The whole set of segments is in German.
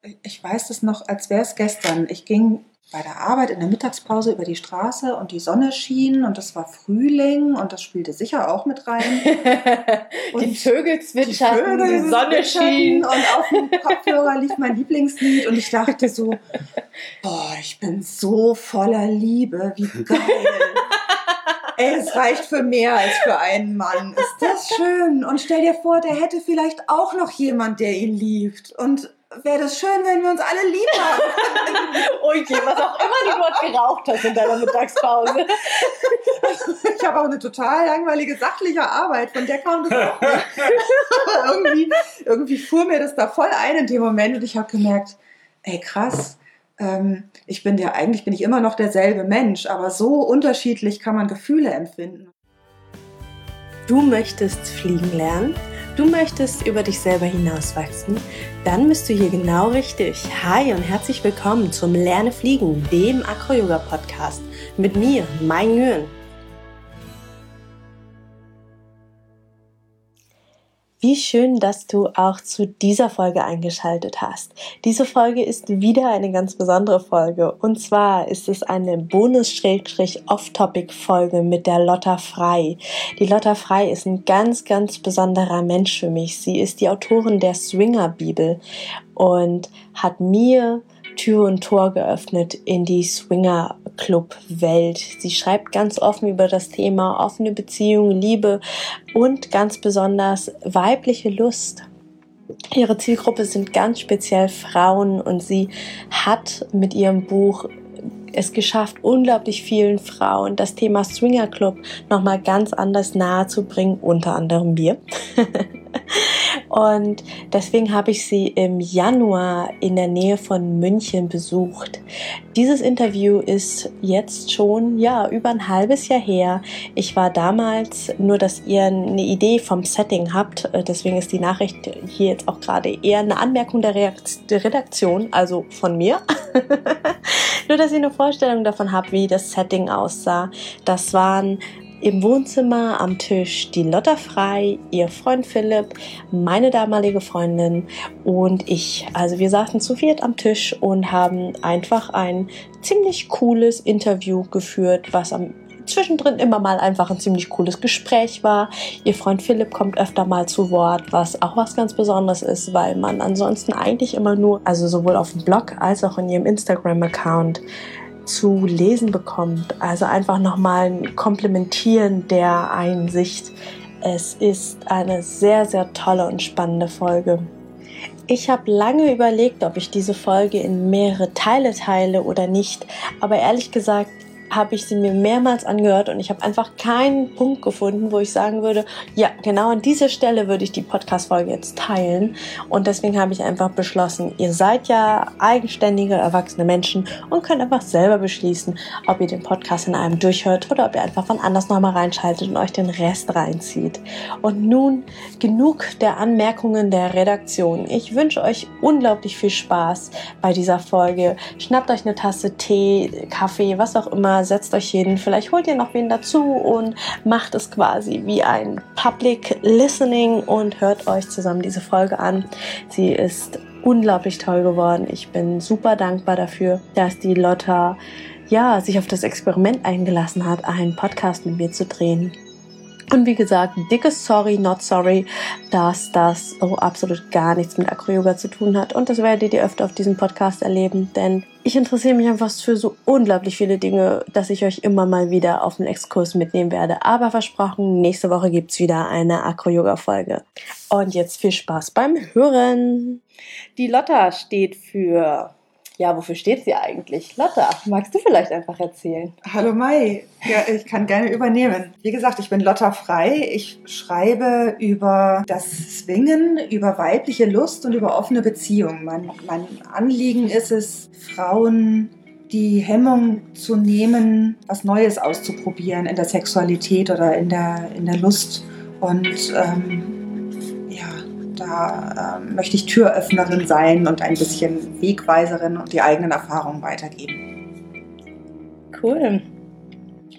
Ich weiß das noch, als wäre es gestern. Ich ging bei der Arbeit in der Mittagspause über die Straße und die Sonne schien und es war Frühling und das spielte sicher auch mit rein. Und die Vögel zwitscherten, die Sonne schien. Und auf dem Kopfhörer lief mein Lieblingslied und ich dachte so, boah, ich bin so voller Liebe, wie geil. Ey, es reicht für mehr als für einen Mann. Ist das schön? Und stell dir vor, der hätte vielleicht auch noch jemand, der ihn liebt. Und wäre das schön, wenn wir uns alle lieb haben. Okay, was auch immer du dort geraucht hast in deiner Mittagspause. Ich habe auch eine total langweilige sachliche Arbeit, von der kam das auch nicht. Aber irgendwie fuhr mir das da voll ein in dem Moment und ich habe gemerkt, ey krass, eigentlich bin ich immer noch derselbe Mensch, aber so unterschiedlich kann man Gefühle empfinden. Du möchtest fliegen lernen? Du möchtest über dich selber hinauswachsen? Dann bist du hier genau richtig. Hi und herzlich willkommen zum Lerne Fliegen, dem Acro-Yoga-Podcast mit mir, Mai Nguyen. Wie schön, dass du auch zu dieser Folge eingeschaltet hast. Diese Folge ist wieder eine ganz besondere Folge. Und zwar ist es eine Bonus-Off-Topic-Folge mit der Lotta Frey. Die Lotta Frey ist ein ganz, ganz besonderer Mensch für mich. Sie ist die Autorin der Swinger-Bibel und hat mir Tür und Tor geöffnet in die Swinger-Club-Welt. Sie schreibt ganz offen über das Thema offene Beziehungen, Liebe und ganz besonders weibliche Lust. Ihre Zielgruppe sind ganz speziell Frauen und sie hat mit ihrem Buch es geschafft, unglaublich vielen Frauen das Thema Swinger Club nochmal ganz anders nahe zu bringen, unter anderem mir. Und deswegen habe ich sie im Januar in der Nähe von München besucht. Dieses Interview ist jetzt schon über ein halbes Jahr her. Ich war damals, nur dass ihr eine Idee vom Setting habt, deswegen ist die Nachricht hier jetzt auch gerade eher eine Anmerkung der Redaktion, also von mir. Nur dass ihr eine Vorstellung davon habt, wie das Setting aussah. Das waren im Wohnzimmer am Tisch die Lotta Frey, ihr Freund Philipp, meine damalige Freundin und ich. Also wir saßen zu viert am Tisch und haben einfach ein ziemlich cooles Interview geführt, was zwischendrin immer mal einfach ein ziemlich cooles Gespräch war. Ihr Freund Philipp kommt öfter mal zu Wort, was auch was ganz Besonderes ist, weil man ansonsten eigentlich immer nur, also sowohl auf dem Blog als auch in ihrem Instagram-Account zu lesen bekommt. Also einfach nochmal ein Komplementieren der Einsicht. Es ist eine sehr, sehr tolle und spannende Folge. Ich habe lange überlegt, ob ich diese Folge in mehrere Teile teile oder nicht, aber ehrlich gesagt habe ich sie mir mehrmals angehört und ich habe einfach keinen Punkt gefunden, wo ich sagen würde, ja, genau an dieser Stelle würde ich die Podcast-Folge jetzt teilen und deswegen habe ich einfach beschlossen, ihr seid ja eigenständige, erwachsene Menschen und könnt einfach selber beschließen, ob ihr den Podcast in einem durchhört oder ob ihr einfach wann anders nochmal reinschaltet und euch den Rest reinzieht. Und nun genug der Anmerkungen der Redaktion. Ich wünsche euch unglaublich viel Spaß bei dieser Folge. Schnappt euch eine Tasse Tee, Kaffee, was auch immer, setzt euch hin, vielleicht holt ihr noch wen dazu und macht es quasi wie ein Public Listening und hört euch zusammen diese Folge an. Sie ist unglaublich toll geworden. Ich bin super dankbar dafür, dass die Lotta sich auf das Experiment eingelassen hat, einen Podcast mit mir zu drehen. Und wie gesagt, dickes Sorry, not sorry, dass das so absolut gar nichts mit Acro-Yoga zu tun hat. Und das werdet ihr öfter auf diesem Podcast erleben, denn ich interessiere mich einfach für so unglaublich viele Dinge, dass ich euch immer mal wieder auf einen Exkurs mitnehmen werde. Aber versprochen, nächste Woche gibt's wieder eine Acro-Yoga-Folge. Und jetzt viel Spaß beim Hören. Die Lotta steht für... Ja, wofür steht sie eigentlich? Lotta, magst du vielleicht einfach erzählen? Hallo Mai, ja, ich kann gerne übernehmen. Wie gesagt, ich bin Lotta Frey. Ich schreibe über das Swingen, über weibliche Lust und über offene Beziehungen. Mein Anliegen ist es, Frauen die Hemmung zu nehmen, was Neues auszuprobieren in der Sexualität oder in der Lust. Und da möchte ich Türöffnerin sein und ein bisschen Wegweiserin und die eigenen Erfahrungen weitergeben. Cool.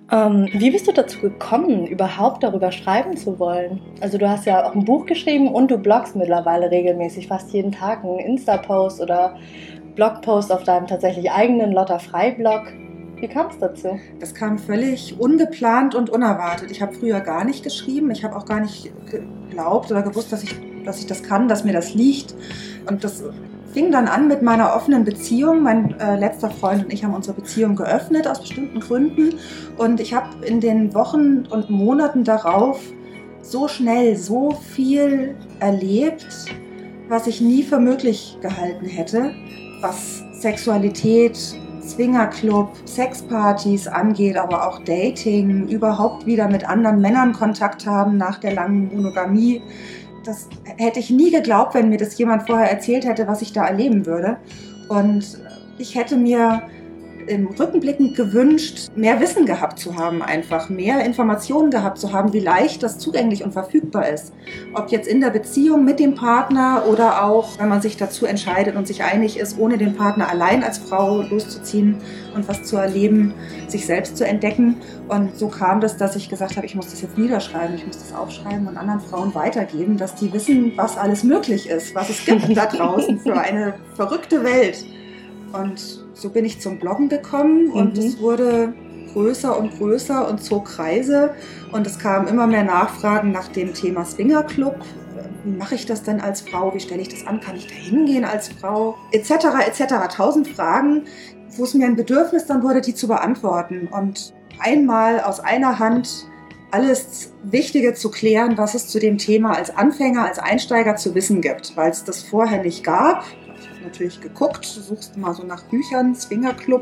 Wie bist du dazu gekommen, überhaupt darüber schreiben zu wollen? Also du hast ja auch ein Buch geschrieben und du bloggst mittlerweile regelmäßig, fast jeden Tag einen Insta-Post oder Blogpost auf deinem tatsächlich eigenen Lotta Frei-Blog. Wie kam es dazu? Das kam völlig ungeplant und unerwartet. Ich habe früher gar nicht geschrieben. Ich habe auch gar nicht geglaubt oder gewusst, dass ich das kann, dass mir das liegt. Und das fing dann an mit meiner offenen Beziehung. Mein letzter Freund und ich haben unsere Beziehung geöffnet aus bestimmten Gründen. Und ich habe in den Wochen und Monaten darauf so schnell so viel erlebt, was ich nie für möglich gehalten hätte, was Sexualität, Swingerclub, Sexpartys angeht, aber auch Dating, überhaupt wieder mit anderen Männern Kontakt haben nach der langen Monogamie. Das hätte ich nie geglaubt, wenn mir das jemand vorher erzählt hätte, was ich da erleben würde. Und ich hätte mir im Rückblickend gewünscht, mehr Wissen gehabt zu haben, einfach mehr Informationen gehabt zu haben, wie leicht das zugänglich und verfügbar ist. Ob jetzt in der Beziehung mit dem Partner oder auch, wenn man sich dazu entscheidet und sich einig ist, ohne den Partner allein als Frau loszuziehen und was zu erleben, sich selbst zu entdecken. Und so kam das, dass ich gesagt habe, ich muss das jetzt niederschreiben, ich muss das aufschreiben und anderen Frauen weitergeben, dass die wissen, was alles möglich ist, was es gibt da draußen für eine verrückte Welt. Und so bin ich zum Bloggen gekommen und es wurde größer und zog Kreise und es kamen immer mehr Nachfragen nach dem Thema Swingerclub. Wie mache ich das denn als Frau? Wie stelle ich das an? Kann ich da hingehen als Frau? Etc. etc. 1000 Fragen, wo es mir ein Bedürfnis dann wurde, die zu beantworten und einmal aus einer Hand alles Wichtige zu klären, was es zu dem Thema als Anfänger, als Einsteiger zu wissen gibt, weil es das vorher nicht gab. Natürlich geguckt, du suchst mal so nach Büchern, Swingerclub,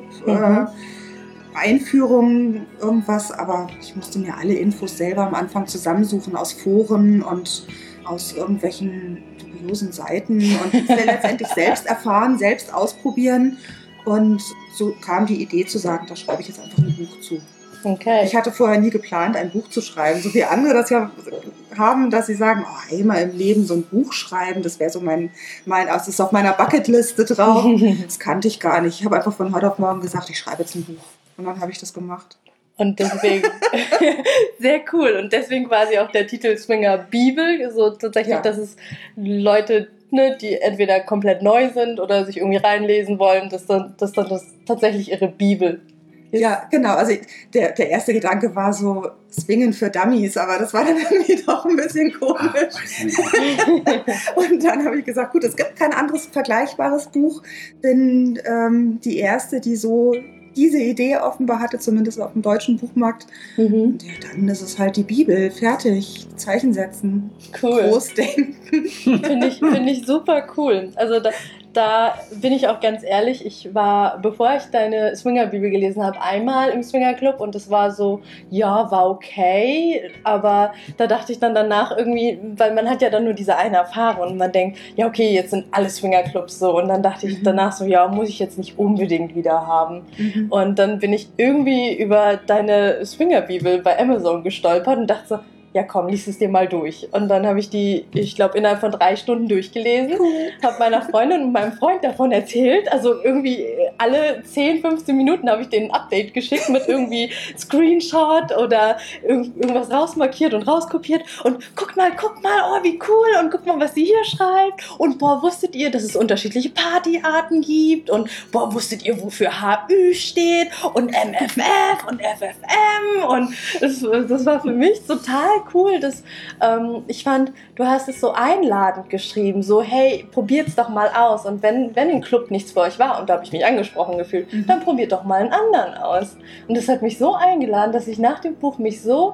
Einführungen, irgendwas, aber ich musste mir alle Infos selber am Anfang zusammensuchen aus Foren und aus irgendwelchen dubiosen Seiten und letztendlich selbst erfahren, selbst ausprobieren und so kam die Idee zu sagen, da schreibe ich jetzt einfach ein Buch zu. Okay. Ich hatte vorher nie geplant, ein Buch zu schreiben, so wie andere das ja haben, dass sie sagen, oh, einmal im Leben so ein Buch schreiben, das wäre so das ist auf meiner Bucketliste drauf. Das kannte ich gar nicht. Ich habe einfach von heute auf morgen gesagt, ich schreibe jetzt ein Buch. Und dann habe ich das gemacht. Und deswegen, sehr cool. Und deswegen quasi auch der Titel Swinger Bibel, so tatsächlich, dass es Leute, ne, die entweder komplett neu sind oder sich irgendwie reinlesen wollen, dass dann das tatsächlich ihre Bibel ist. Ja, genau. Also der erste Gedanke war so Swingen für Dummies, aber das war dann irgendwie doch ein bisschen komisch. Und dann habe ich gesagt, gut, es gibt kein anderes vergleichbares Buch. Bin die Erste, die so diese Idee offenbar hatte, zumindest auf dem deutschen Buchmarkt. Und ja, dann ist es halt die Bibel. Fertig. Zeichen setzen. Cool. Großdenken. Finde ich super cool. Also da bin ich auch ganz ehrlich, ich war, bevor ich deine Swinger-Bibel gelesen habe, einmal im Swinger-Club und es war so, ja, war okay, aber da dachte ich dann danach irgendwie, weil man hat ja dann nur diese eine Erfahrung und man denkt, ja okay, jetzt sind alle Swinger-Clubs so und dann dachte ich danach so, ja, muss ich jetzt nicht unbedingt wieder haben. Und dann bin ich irgendwie über deine Swinger-Bibel bei Amazon gestolpert und dachte so, ja komm, lies es dir mal durch. Und dann habe ich die, ich glaube, innerhalb von 3 Stunden durchgelesen, habe meiner Freundin und meinem Freund davon erzählt. Also irgendwie alle 10, 15 Minuten habe ich denen ein Update geschickt mit irgendwie Screenshot oder irgendwas rausmarkiert und rauskopiert. Und guck mal, oh wie cool und guck mal, was sie hier schreibt. Und boah, wusstet ihr, dass es unterschiedliche Partyarten gibt? Und boah, wusstet ihr, wofür HÜ steht? Und MFF und FFM? Und das war für mich total cool, dass ich fand, du hast es so einladend geschrieben, so hey, probiert's doch mal aus und wenn ein Club nichts für euch war und da habe ich mich angesprochen gefühlt, dann probiert doch mal einen anderen aus. Und das hat mich so eingeladen, dass ich nach dem Buch mich so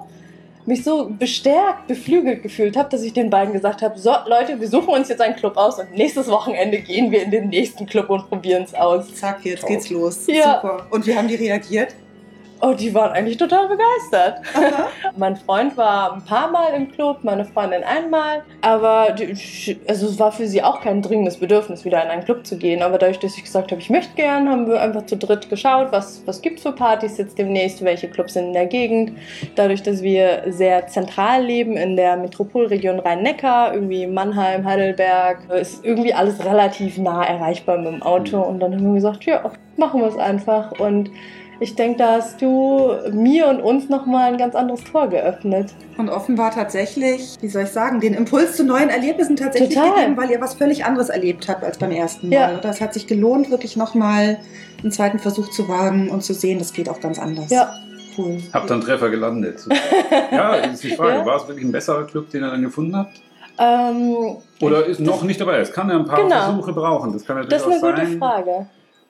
bestärkt, beflügelt gefühlt habe, dass ich den beiden gesagt habe, so Leute, wir suchen uns jetzt einen Club aus und nächstes Wochenende gehen wir in den nächsten Club und probieren es aus. Zack, jetzt geht's los. Ja. Super. Und wie haben die reagiert? Oh, die waren eigentlich total begeistert. Mein Freund war ein paar Mal im Club, meine Freundin einmal. Aber es war für sie auch kein dringendes Bedürfnis, wieder in einen Club zu gehen. Aber dadurch, dass ich gesagt habe, ich möchte gern, haben wir einfach zu dritt geschaut, was gibt es für Partys jetzt demnächst, welche Clubs sind in der Gegend. Dadurch, dass wir sehr zentral leben in der Metropolregion Rhein-Neckar, irgendwie Mannheim, Heidelberg, ist irgendwie alles relativ nah erreichbar mit dem Auto. Und dann haben wir gesagt, ja, machen wir es einfach. Und Ich denke, da hast du mir und uns nochmal ein ganz anderes Tor geöffnet. Und offenbar tatsächlich, wie soll ich sagen, den Impuls zu neuen Erlebnissen tatsächlich gegeben, weil ihr was völlig anderes erlebt habt als beim ersten Mal. Ja. Oder es hat sich gelohnt, wirklich nochmal einen zweiten Versuch zu wagen und zu sehen, das geht auch ganz anders. Ja. Cool. Habt dann Treffer gelandet. Ja, das ist die Frage. Ja. War es wirklich ein besserer Club, den ihr dann gefunden habt? Oder ist noch nicht dabei? Es kann ja ein paar Versuche brauchen. Das kann ja Das ist durchaus eine gute Frage.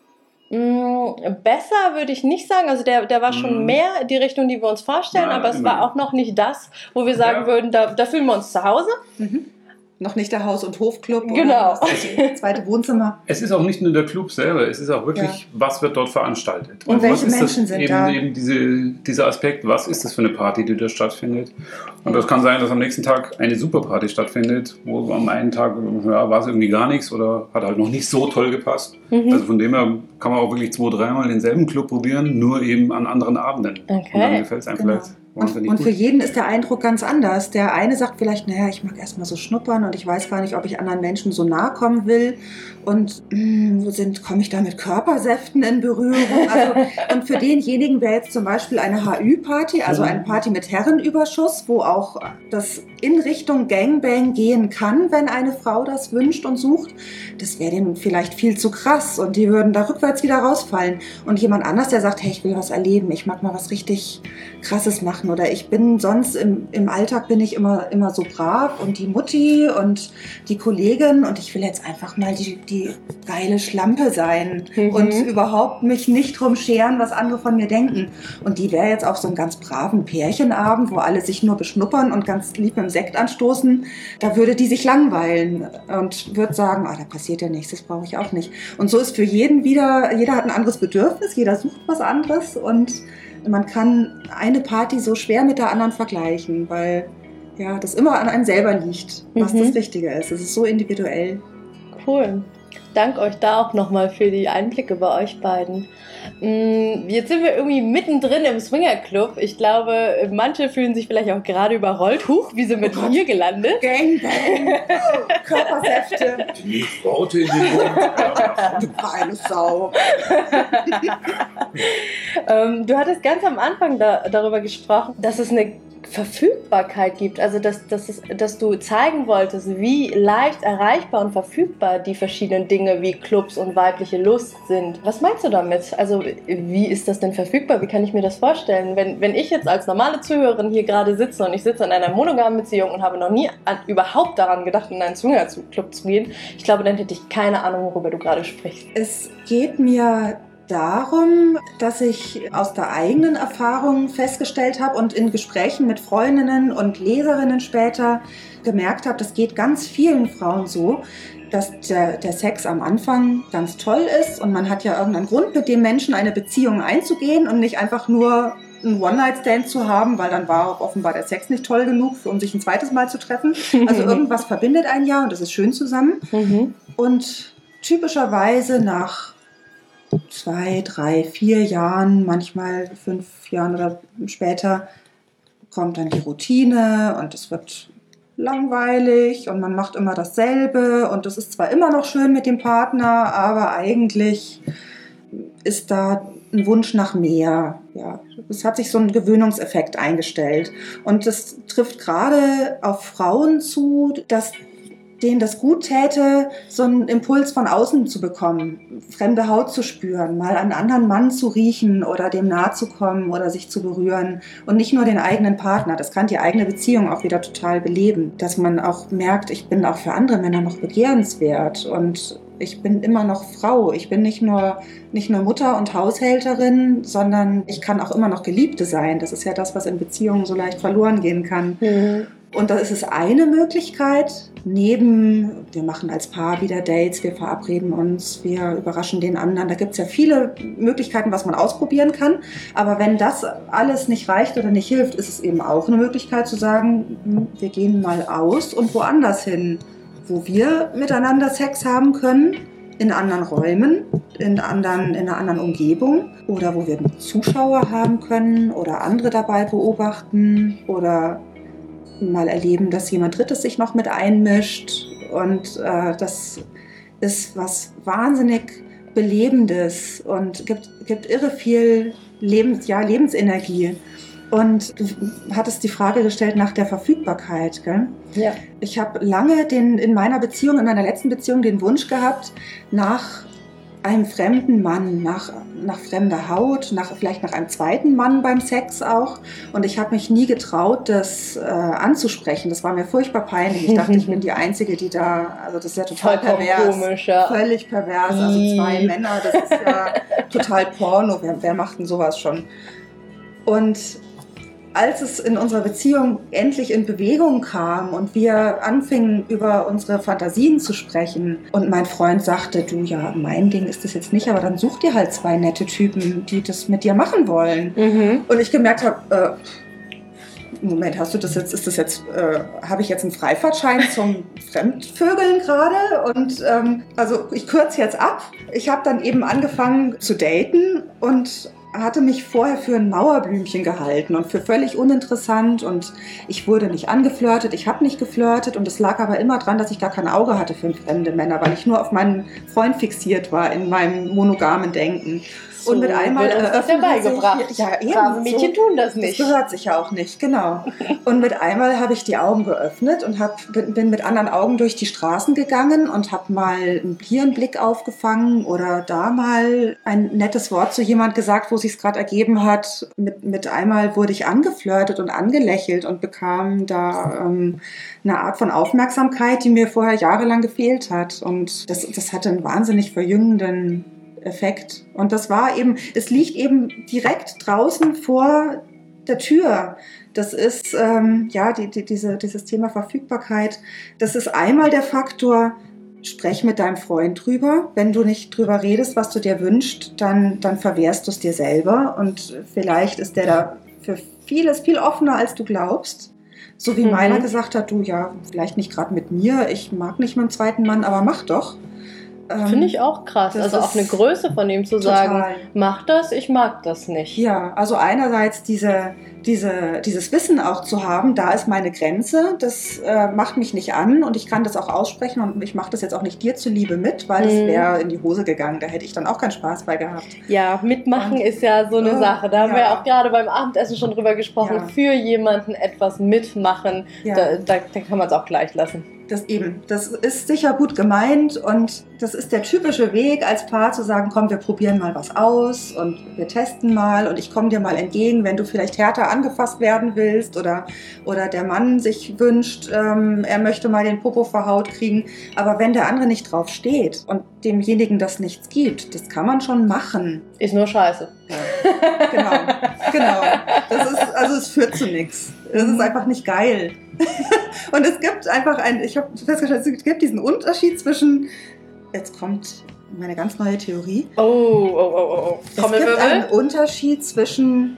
Besser würde ich nicht sagen. Also der war schon mehr die Richtung, die wir uns vorstellen, aber es war auch noch nicht das, wo wir sagen würden, da fühlen wir uns zu Hause. Mhm. Noch nicht der Haus- und Hofclub Genau. oder das zweite Wohnzimmer. Es ist auch nicht nur der Club selber, es ist auch wirklich, was wird dort veranstaltet. Und welche was ist Menschen sind da? Eben dieser Aspekt, was ist das für eine Party, die da stattfindet. Und das kann sein, dass am nächsten Tag eine Superparty stattfindet, wo am einen Tag war es irgendwie gar nichts oder hat halt noch nicht so toll gepasst. Also von dem her kann man auch wirklich 2-3 Mal denselben Club probieren, nur eben an anderen Abenden. Okay. Und dann gefällt es einem vielleicht. Und für jeden ist der Eindruck ganz anders. Der eine sagt vielleicht, naja, ich mag erstmal so schnuppern und ich weiß gar nicht, ob ich anderen Menschen so nahe kommen will. Und komme ich da mit Körpersäften in Berührung? Also, und für denjenigen wäre jetzt zum Beispiel eine HÜ-Party, also eine Party mit Herrenüberschuss, wo auch das in Richtung Gangbang gehen kann, wenn eine Frau das wünscht und sucht. Das wäre denen vielleicht viel zu krass und die würden da rückwärts wieder rausfallen. Und jemand anders, der sagt, hey, ich will was erleben, ich mag mal was richtig Krasses machen oder ich bin sonst im Alltag bin ich immer so brav und die Mutti und die Kollegin und ich will jetzt einfach mal die geile Schlampe sein und überhaupt mich nicht drum scheren, was andere von mir denken. Und die wäre jetzt auf so einem ganz braven Pärchenabend, wo alle sich nur beschnuppern und ganz lieb mit dem Sekt anstoßen, da würde die sich langweilen und würde sagen, da passiert ja nichts, das brauche ich auch nicht. Und so ist für jeden jeder hat ein anderes Bedürfnis, jeder sucht was anderes und man kann eine Party so schwer mit der anderen vergleichen, weil ja, das immer an einem selber liegt, was das Richtige ist. Es ist so individuell. Cool. Dank euch da auch nochmal für die Einblicke bei euch beiden. Jetzt sind wir irgendwie mittendrin im Swingerclub. Ich glaube, manche fühlen sich vielleicht auch gerade überrollt. Huch, wie sind wir denn hier gelandet? Gangbang, Körpersäfte. Die Worte in den Mund. Du kleine Sau. Du hattest ganz am Anfang darüber gesprochen, dass es eine Verfügbarkeit gibt, also dass du zeigen wolltest, wie leicht erreichbar und verfügbar die verschiedenen Dinge wie Clubs und weibliche Lust sind. Was meinst du damit? Also wie ist das denn verfügbar? Wie kann ich mir das vorstellen? Wenn ich jetzt als normale Zuhörerin hier gerade sitze und ich sitze in einer monogamen Beziehung und habe noch nie überhaupt daran gedacht, in einen Swingerclub zu gehen, ich glaube, dann hätte ich keine Ahnung, worüber du gerade sprichst. Es geht mir darum, dass ich aus der eigenen Erfahrung festgestellt habe und in Gesprächen mit Freundinnen und Leserinnen später gemerkt habe, das geht ganz vielen Frauen so, dass der Sex am Anfang ganz toll ist und man hat ja irgendeinen Grund, mit dem Menschen eine Beziehung einzugehen und nicht einfach nur einen One-Night-Stand zu haben, weil dann war offenbar der Sex nicht toll genug, um sich ein zweites Mal zu treffen. Also irgendwas verbindet ein ja und das ist schön zusammen. Und typischerweise nach 2, 3, 4 Jahren, manchmal 5 Jahren oder später, kommt dann die Routine und es wird langweilig und man macht immer dasselbe und es ist zwar immer noch schön mit dem Partner, aber eigentlich ist da ein Wunsch nach mehr. Ja, es hat sich so ein Gewöhnungseffekt eingestellt und das trifft gerade auf Frauen zu, dass denen das gut täte, so einen Impuls von außen zu bekommen, fremde Haut zu spüren, mal einen anderen Mann zu riechen oder dem nahe zu kommen oder sich zu berühren und nicht nur den eigenen Partner. Das kann die eigene Beziehung auch wieder total beleben, dass man auch merkt, ich bin auch für andere Männer noch begehrenswert und ich bin immer noch Frau. Ich bin nicht nur Mutter und Haushälterin, sondern ich kann auch immer noch Geliebte sein. Das ist ja das, was in Beziehungen so leicht verloren gehen kann. Und da ist es eine Möglichkeit, wir machen als Paar wieder Dates, wir verabreden uns, wir überraschen den anderen. Da gibt es ja viele Möglichkeiten, was man ausprobieren kann. Aber wenn das alles nicht reicht oder nicht hilft, ist es eben auch eine Möglichkeit zu sagen, wir gehen mal aus und woanders hin, wo wir miteinander Sex haben können, in anderen Räumen, in einer anderen Umgebung oder wo wir Zuschauer haben können oder andere dabei beobachten oder mal erleben, dass jemand Drittes sich noch mit einmischt und das ist was wahnsinnig Belebendes und gibt irre viel Lebensenergie. Und du hattest die Frage gestellt nach der Verfügbarkeit, gell? Ja. Ich habe lange in meiner letzten Beziehung den Wunsch gehabt nach einem fremden Mann, nach fremder Haut, vielleicht nach einem zweiten Mann beim Sex auch. Und ich habe mich nie getraut, das anzusprechen. Das war mir furchtbar peinlich. Ich dachte, ich bin die Einzige, die da, also das ist ja total pervers. Komisch, ja. Völlig pervers. Also 2 Männer, das ist ja total Porno. Wer macht denn sowas schon? Und als es in unserer Beziehung endlich in Bewegung kam und wir anfingen, über unsere Fantasien zu sprechen und mein Freund sagte, du, ja, mein Ding ist das jetzt nicht, aber dann such dir halt 2 nette Typen, die das mit dir machen wollen. Und ich gemerkt habe, Moment, habe ich jetzt einen Freifahrtschein zum Fremdvögeln gerade? Und also ich kürze jetzt ab. Ich habe dann eben angefangen zu daten und hatte mich vorher für ein Mauerblümchen gehalten und für völlig uninteressant und ich wurde nicht angeflirtet, ich habe nicht geflirtet und es lag aber immer dran, dass ich gar kein Auge hatte für fremde Männer, weil ich nur auf meinen Freund fixiert war in meinem monogamen Denken. So, und mit einmal das ja beigebracht. Brave Mädchen tun das nicht. Das gehört sich ja auch nicht, genau. Und mit einmal habe ich die Augen geöffnet und bin mit anderen Augen durch die Straßen gegangen und habe mal hier einen Blick aufgefangen oder da mal ein nettes Wort zu jemand gesagt, wo sich's gerade ergeben hat. Mit einmal wurde ich angeflirtet und angelächelt und bekam da eine Art von Aufmerksamkeit, die mir vorher jahrelang gefehlt hat. Und das hatte einen wahnsinnig verjüngenden Effekt. Und das war eben, es liegt eben direkt draußen vor der Tür. Das ist, dieses Thema Verfügbarkeit. Das ist einmal der Faktor, sprech mit deinem Freund drüber. Wenn du nicht drüber redest, was du dir wünschst, dann verwehrst du es dir selber. Und vielleicht ist der da für vieles viel offener, als du glaubst. So wie meiner gesagt hat, du, ja, vielleicht nicht gerade mit mir, ich mag nicht mit dem zweiten Mann, aber mach doch. Finde ich auch krass. Also auch eine Größe von ihm zu sagen, mach das, ich mag das nicht. Ja, also einerseits dieses Wissen auch zu haben, da ist meine Grenze, das macht mich nicht an und ich kann das auch aussprechen und ich mache das jetzt auch nicht dir zuliebe mit, weil es wäre in die Hose gegangen, da hätte ich dann auch keinen Spaß bei gehabt. Ja, mitmachen ist ja so eine Sache, da haben wir auch gerade beim Abendessen schon drüber gesprochen, für jemanden etwas mitmachen, da kann man es auch gleich lassen. Das ist sicher gut gemeint und das ist der typische Weg als Paar zu sagen, komm, wir probieren mal was aus und wir testen mal und ich komme dir mal entgegen, wenn du vielleicht härter angefasst werden willst oder der Mann sich wünscht, er möchte mal den Popo verhaut kriegen. Aber wenn der andere nicht drauf steht und demjenigen das nichts gibt, das kann man schon machen. Ist nur scheiße. Ja, genau. Es führt zu nichts. Es ist einfach nicht geil. Und es gibt einfach ich habe festgestellt, es gibt diesen Unterschied zwischen, jetzt kommt meine ganz neue Theorie. Oh. Es gibt einen Unterschied zwischen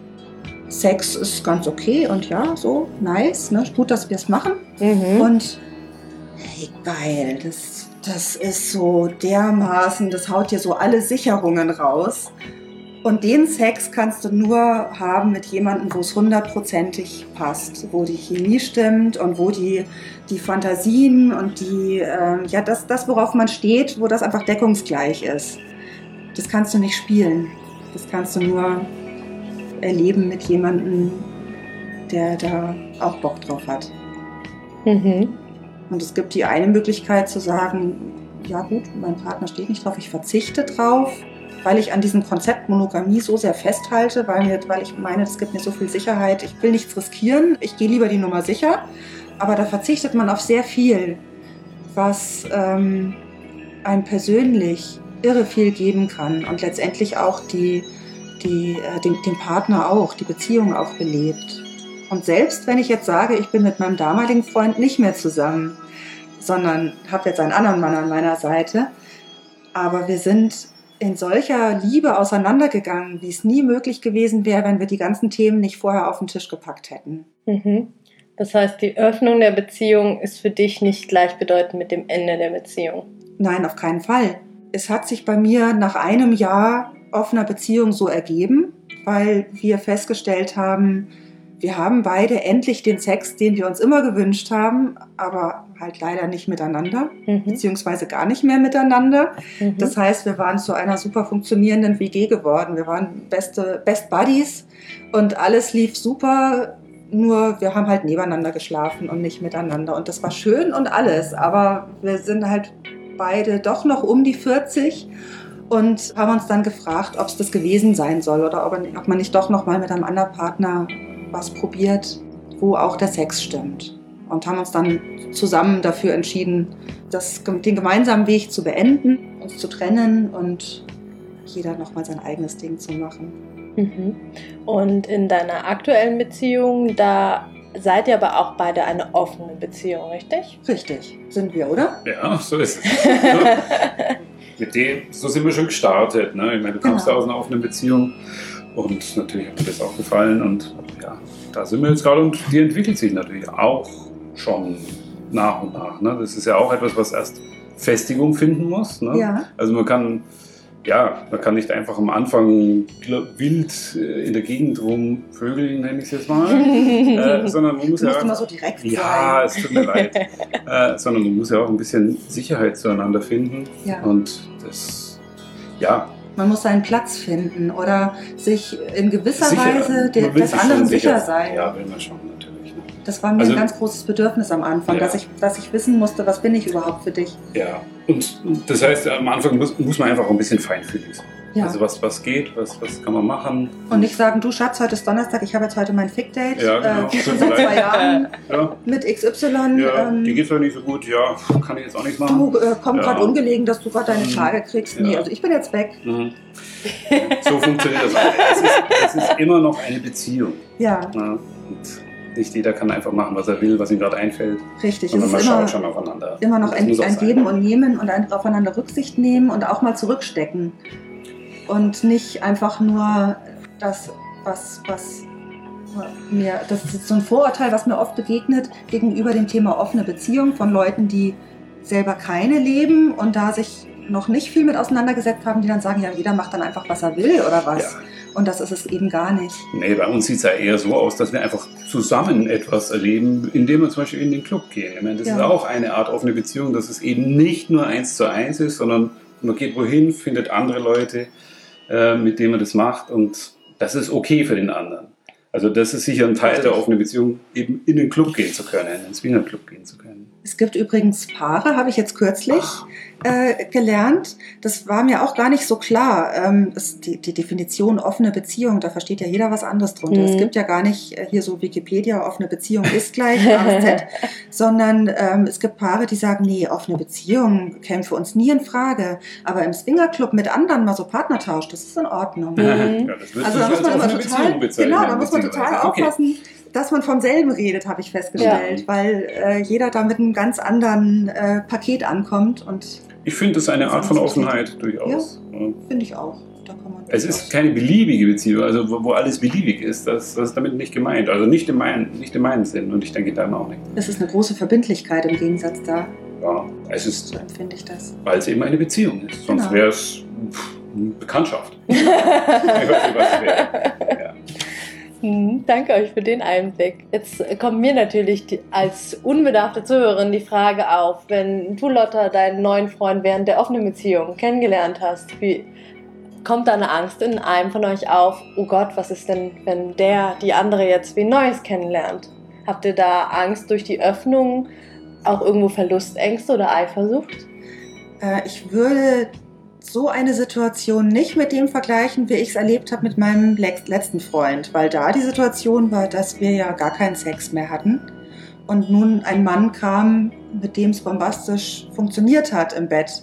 Sex ist ganz okay und ja, so, nice, ne? Gut, dass wir es machen. Und hey, geil, das ist so dermaßen, das haut dir so alle Sicherungen raus. Und den Sex kannst du nur haben mit jemandem, wo es 100%ig passt, wo die Chemie stimmt und wo die Fantasien und das, worauf man steht, wo das einfach deckungsgleich ist. Das kannst du nicht spielen. Das kannst du nur erleben mit jemandem, der da auch Bock drauf hat. Und es gibt die eine Möglichkeit zu sagen, ja gut, mein Partner steht nicht drauf, ich verzichte drauf, weil ich an diesem Konzept Monogamie so sehr festhalte, weil ich meine, das gibt mir so viel Sicherheit, ich will nichts riskieren, ich gehe lieber die Nummer sicher, aber da verzichtet man auf sehr viel, was einem persönlich irre viel geben kann und letztendlich auch dem Partner auch, die Beziehung auch belebt. Und selbst wenn ich jetzt sage, ich bin mit meinem damaligen Freund nicht mehr zusammen, sondern habe jetzt einen anderen Mann an meiner Seite, aber wir sind in solcher Liebe auseinandergegangen, wie es nie möglich gewesen wäre, wenn wir die ganzen Themen nicht vorher auf den Tisch gepackt hätten. Das heißt, die Öffnung der Beziehung ist für dich nicht gleichbedeutend mit dem Ende der Beziehung? Nein, auf keinen Fall. Es hat sich bei mir nach einem Jahr offener Beziehung so ergeben, weil wir festgestellt haben, wir haben beide endlich den Sex, den wir uns immer gewünscht haben, aber halt leider nicht miteinander, beziehungsweise gar nicht mehr miteinander. Das heißt, wir waren zu einer super funktionierenden WG geworden. Wir waren Best Buddies und alles lief super, nur wir haben halt nebeneinander geschlafen und nicht miteinander. Und das war schön und alles, aber wir sind halt beide doch noch um die 40 und haben uns dann gefragt, ob es das gewesen sein soll oder ob man nicht doch noch mal mit einem anderen Partner was probiert, wo auch der Sex stimmt. Und haben uns dann zusammen dafür entschieden, den gemeinsamen Weg zu beenden, uns zu trennen und jeder nochmal sein eigenes Ding zu machen. Und in deiner aktuellen Beziehung, da seid ihr aber auch beide eine offene Beziehung, richtig? Richtig, sind wir, oder? Ja, so ist es. So sind wir schon gestartet. Ne? Ich meine, du kommst ja aus einer offenen Beziehung. Und natürlich hat mir das auch gefallen und ja, da sind wir jetzt gerade und die entwickelt sich natürlich auch schon nach und nach. Ne? Das ist ja auch etwas, was erst Festigung finden muss. Ne? Ja. Also man kann nicht einfach am Anfang wild in der Gegend rumvögeln, nenne ich es jetzt mal, sondern man muss ja immer so direkt sein. Ja, es tut mir leid. Sondern man muss ja auch ein bisschen Sicherheit zueinander finden und das, man muss seinen Platz finden oder sich in gewisser Weise des anderen sicher sein. Ja, will man schon, natürlich. Ne? Das war mir ein ganz großes Bedürfnis am Anfang, dass ich wissen musste, was bin ich überhaupt für dich. Ja, und das heißt, am Anfang muss man einfach auch ein bisschen feinfühlig sein. Ja. Also was geht, was kann man machen. Und nicht sagen, du Schatz, heute ist Donnerstag, ich habe jetzt heute mein Fick-Date. Ja, genau. Schon seit 2 Jahren mit XY. Ja, die geht's ja nicht so gut, kann ich jetzt auch nicht machen. Du kommst gerade ungelegen, dass du gerade deine Tage kriegst. Nee, also ich bin jetzt weg. So funktioniert das auch. Es ist immer noch eine Beziehung. Ja. Und nicht jeder kann einfach machen, was er will, was ihm gerade einfällt. Richtig. Und man schaut schon aufeinander. Immer noch ein Geben und Nehmen und ein aufeinander Rücksicht nehmen und auch mal zurückstecken. Und nicht einfach nur das ist so ein Vorurteil, was mir oft begegnet gegenüber dem Thema offene Beziehung von Leuten, die selber keine leben und da sich noch nicht viel mit auseinandergesetzt haben, die dann sagen, ja, jeder macht dann einfach, was er will oder was. Ja. Und das ist es eben gar nicht. Nee, bei uns sieht es ja eher so aus, dass wir einfach zusammen etwas erleben, indem wir zum Beispiel in den Club gehen. Ich meine, das ist auch eine Art offene Beziehung, dass es eben nicht nur 1:1 ist, sondern man geht wohin, findet andere Leute, mit denen man das macht und das ist okay für den anderen. Also das ist sicher ein Teil der offenen Beziehung, eben in den Club gehen zu können, in den Swingerclub gehen zu können. Es gibt übrigens Paare, habe ich jetzt kürzlich gelernt. Das war mir auch gar nicht so klar. Die Definition offene Beziehung, da versteht ja jeder was anderes drunter. Es gibt ja gar nicht hier so Wikipedia, offene Beziehung ist gleich AZ, sondern es gibt Paare, die sagen, nee, offene Beziehung käme für uns nie in Frage. Aber im Swingerclub mit anderen mal so Partnertausch, das ist in Ordnung. Ja, das wird also da muss man immer da muss man total aufpassen, dass man vom selben redet, habe ich festgestellt, weil jeder da mit einem ganz anderen Paket ankommt. Und ich finde, das ist eine Art von Offenheit durchaus. Ja, finde ich auch. Da kann man es ist keine beliebige Beziehung, also wo alles beliebig ist, das ist damit nicht gemeint. Also nicht in meinem Sinn und ich denke dann auch nicht. Es ist eine große Verbindlichkeit im Gegensatz da. Ja, es ist, so empfinde ich das. Weil es eben eine Beziehung ist, sonst wäre es eine Bekanntschaft. Ich weiß nicht, was es wäre. Ja. Danke euch für den Einblick. Jetzt kommt mir natürlich als unbedarfte Zuhörerin die Frage auf, wenn du, Lotta, deinen neuen Freund während der offenen Beziehung kennengelernt hast, kommt da eine Angst in einem von euch auf, oh Gott, was ist denn, wenn die andere jetzt wie Neues kennenlernt? Habt ihr da Angst durch die Öffnung, auch irgendwo Verlustängste oder Eifersucht? Ich würde so eine Situation nicht mit dem vergleichen, wie ich es erlebt habe mit meinem letzten Freund, weil da die Situation war, dass wir ja gar keinen Sex mehr hatten und nun ein Mann kam, mit dem es bombastisch funktioniert hat im Bett.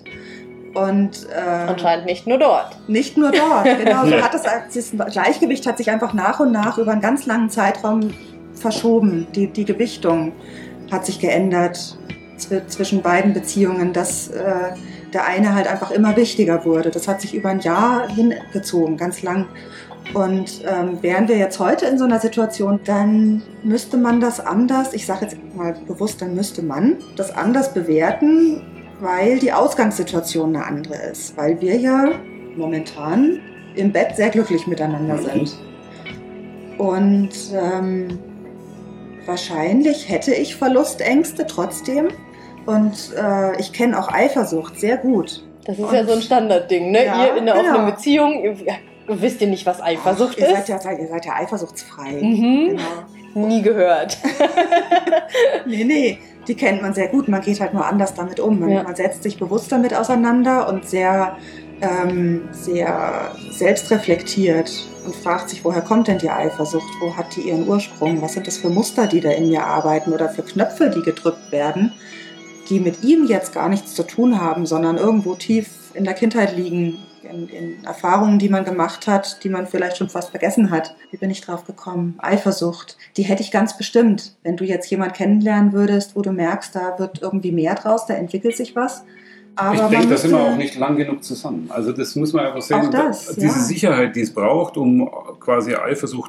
Und anscheinend nicht nur dort. Nicht nur dort, genau. So das Gleichgewicht hat sich einfach nach und nach über einen ganz langen Zeitraum verschoben. Die Gewichtung hat sich geändert zwischen beiden Beziehungen, dass der eine halt einfach immer wichtiger wurde. Das hat sich über ein Jahr hingezogen, ganz lang. Und wären wir jetzt heute in so einer Situation, dann müsste man das anders, ich sage jetzt mal bewusst, dann müsste man das anders bewerten, weil die Ausgangssituation eine andere ist. Weil wir ja momentan im Bett sehr glücklich miteinander sind. Und wahrscheinlich hätte ich Verlustängste trotzdem. Und ich kenne auch Eifersucht sehr gut. Das ist ja so ein Standardding, ne? Ja, ihr in einer genau. offenen Beziehung, wisst ihr nicht, was Eifersucht Ihr ist? seid ja eifersuchtsfrei. Mhm. Genau. Nie gehört. Nee, die kennt man sehr gut. Man geht halt nur anders damit um. Man setzt sich bewusst damit auseinander und sehr selbstreflektiert und fragt sich, woher kommt denn die Eifersucht? Wo hat die ihren Ursprung? Was sind das für Muster, die da in mir arbeiten oder für Knöpfe, die gedrückt werden, die mit ihm jetzt gar nichts zu tun haben, sondern irgendwo tief in der Kindheit liegen, in Erfahrungen, die man gemacht hat, die man vielleicht schon fast vergessen hat. Wie bin ich drauf gekommen? Eifersucht, die hätte ich ganz bestimmt. Wenn du jetzt jemanden kennenlernen würdest, wo du merkst, da wird irgendwie mehr draus, da entwickelt sich was. Aber ich denke, da sind wir auch müsste- nicht lang genug zusammen. Also das muss man einfach sehen. Auch das, Diese ja. Sicherheit, die es braucht, um quasi Eifersucht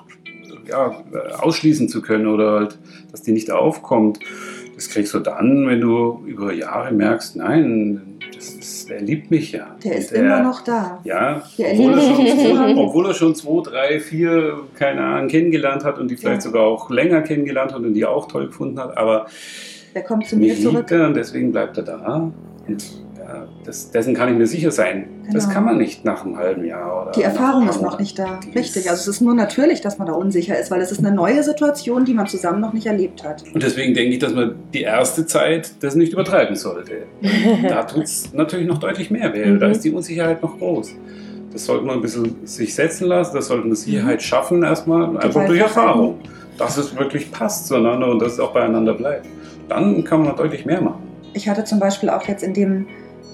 ausschließen zu können oder halt, dass die nicht aufkommt, das kriegst du dann, wenn du über Jahre merkst, nein, der liebt mich ja. Der Und ist immer noch da. Ja, Wir obwohl er schon 2, 3, 4, keine Ahnung, kennengelernt hat und die vielleicht sogar auch länger kennengelernt hat und die auch toll gefunden hat, aber Der kommt zu mir mich zurück. liebt er und deswegen bleibt er da. Und ja, dessen kann ich mir sicher sein. Das Genau. kann man nicht nach einem halben Jahr. Oder Die Erfahrung nach ist einem noch nicht da. Die Richtig. ist- Also es ist nur natürlich, dass man da unsicher ist, weil es ist eine neue Situation, die man zusammen noch nicht erlebt hat. Und deswegen denke ich, dass man die erste Zeit das nicht übertreiben sollte. Da tut es natürlich noch deutlich mehr weh. Da ist die Unsicherheit noch groß. Das sollte man ein bisschen sich setzen lassen, das sollte man Sicherheit schaffen erstmal, einfach durch Erfahrung. Dass es wirklich passt zueinander und dass es auch beieinander bleibt. Dann kann man deutlich mehr machen. Ich hatte zum Beispiel auch jetzt in dem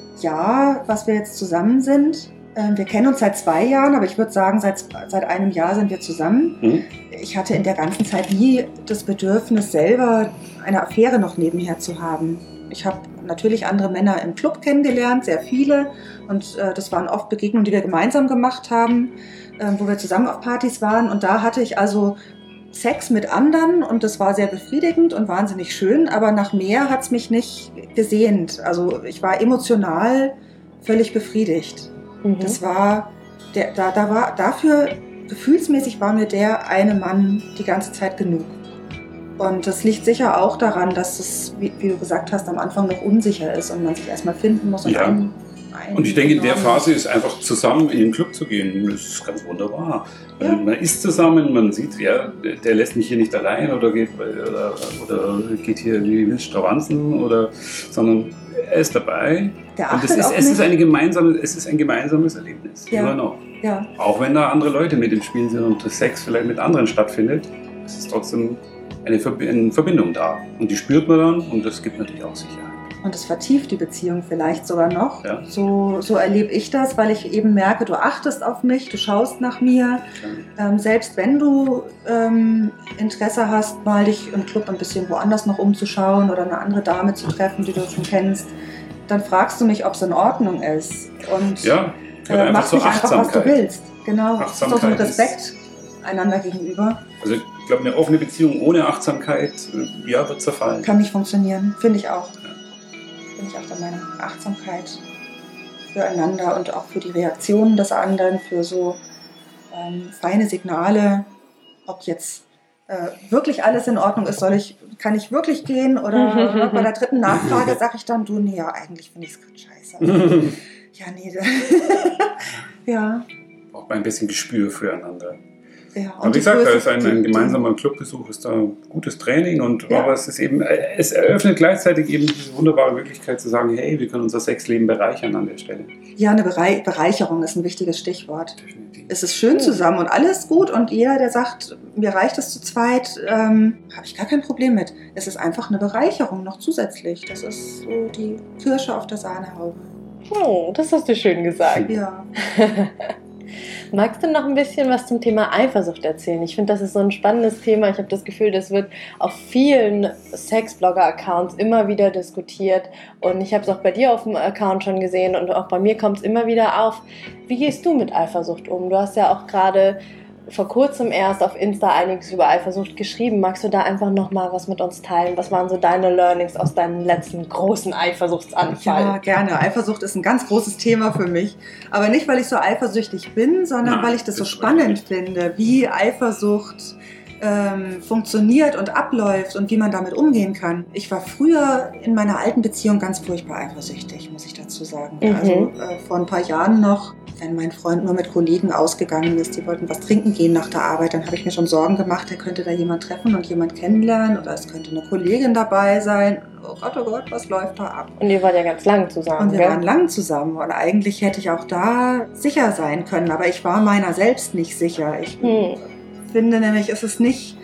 Jahr, was wir jetzt zusammen sind, wir kennen uns seit 2 Jahren, aber ich würde sagen, seit einem Jahr sind wir zusammen. Mhm. Ich hatte in der ganzen Zeit nie das Bedürfnis, selber eine Affäre noch nebenher zu haben. Ich habe natürlich andere Männer im Club kennengelernt, sehr viele. Und das waren oft Begegnungen, die wir gemeinsam gemacht haben, wo wir zusammen auf Partys waren. Und da hatte ich also Sex mit anderen und das war sehr befriedigend und wahnsinnig schön. Aber nach mehr hat es mich nicht gesehnt. Also ich war emotional völlig befriedigt. Das war, dafür, gefühlsmäßig war mir der eine Mann die ganze Zeit genug. Und das liegt sicher auch daran, dass es, wie du gesagt hast, am Anfang noch unsicher ist und man sich erstmal finden muss. Und, Ja. Und ich denke, in der Phase ist einfach zusammen in den Club zu gehen, das ist ganz wunderbar. Ja. Man ist zusammen, man sieht, ja, der lässt mich hier nicht allein oder geht hier wie wild stravanzen, sondern er ist dabei. Der Und achtet es auf ist mich. ein gemeinsames Erlebnis, Ja. immer noch. Ja. Auch wenn da andere Leute mit im Spiel sind und Sex vielleicht mit anderen stattfindet, es ist trotzdem eine Verbindung da. Und die spürt man dann und das gibt natürlich auch Sicherheit. Und es vertieft die Beziehung vielleicht sogar noch. Ja. So erlebe ich das, weil ich eben merke, du achtest auf mich, du schaust nach mir. Selbst wenn du Interesse hast, mal dich im Club ein bisschen woanders noch umzuschauen oder eine andere Dame zu treffen, die du schon kennst, dann fragst du mich, ob es in Ordnung ist. Und Ja, gehört mach nicht einfach, was du willst. Genau, das ist doch so ein Achtsamkeit Respekt einander gegenüber. Also ich glaube, eine offene Beziehung ohne Achtsamkeit, wird zerfallen. Kann nicht funktionieren, finde ich auch. Bin ich auch der Meinung. Achtsamkeit füreinander und auch für die Reaktionen des anderen, für so feine Signale, ob jetzt wirklich alles in Ordnung ist, kann ich wirklich gehen oder bei der 3. Nachfrage sage ich dann, du, nee, ja, eigentlich finde ich es gerade scheiße. Ja, nee. Ja. Auch ein bisschen Gespür füreinander. Ja, Aber wie gesagt, da ist ein gemeinsamer Clubbesuch, ist da ein gutes Training aber es ist eben, es eröffnet gleichzeitig eben diese wunderbare Möglichkeit zu sagen, hey, wir können unser Sexleben bereichern an der Stelle. Ja, eine Bereicherung ist ein wichtiges Stichwort. Definitiv. Es ist schön zusammen und alles gut und jeder, der sagt, mir reicht es zu zweit, habe ich gar kein Problem mit. Es ist einfach eine Bereicherung noch zusätzlich. Das ist so die Kirsche auf der Sahnehaube. Oh, das hast du schön gesagt. Ja. Magst du noch ein bisschen was zum Thema Eifersucht erzählen? Ich finde, das ist so ein spannendes Thema. Ich habe das Gefühl, das wird auf vielen Sex-Blogger-Accounts immer wieder diskutiert. Und ich habe es auch bei dir auf dem Account schon gesehen und auch bei mir kommt es immer wieder auf. Wie gehst du mit Eifersucht um? Du hast ja auch gerade vor kurzem erst auf Insta einiges über Eifersucht geschrieben. Magst du da einfach nochmal was mit uns teilen? Was waren so deine Learnings aus deinem letzten großen Eifersuchtsanfall? Ja, gerne. Eifersucht ist ein ganz großes Thema für mich. Aber nicht, weil ich so eifersüchtig bin, sondern weil ich das so spannend finde, wie Eifersucht funktioniert und abläuft und wie man damit umgehen kann. Ich war früher in meiner alten Beziehung ganz furchtbar eifersüchtig, muss ich dazu sagen. Also vor ein paar Jahren noch, wenn mein Freund nur mit Kollegen ausgegangen ist, die wollten was trinken gehen nach der Arbeit, dann habe ich mir schon Sorgen gemacht, er könnte da jemand treffen und jemand kennenlernen oder es könnte eine Kollegin dabei sein. Oh Gott, was läuft da ab? Und ihr wart ja ganz lang zusammen. Und wir waren lang zusammen und eigentlich hätte ich auch da sicher sein können, aber ich war meiner selbst nicht sicher. Ich finde nämlich, es ist nicht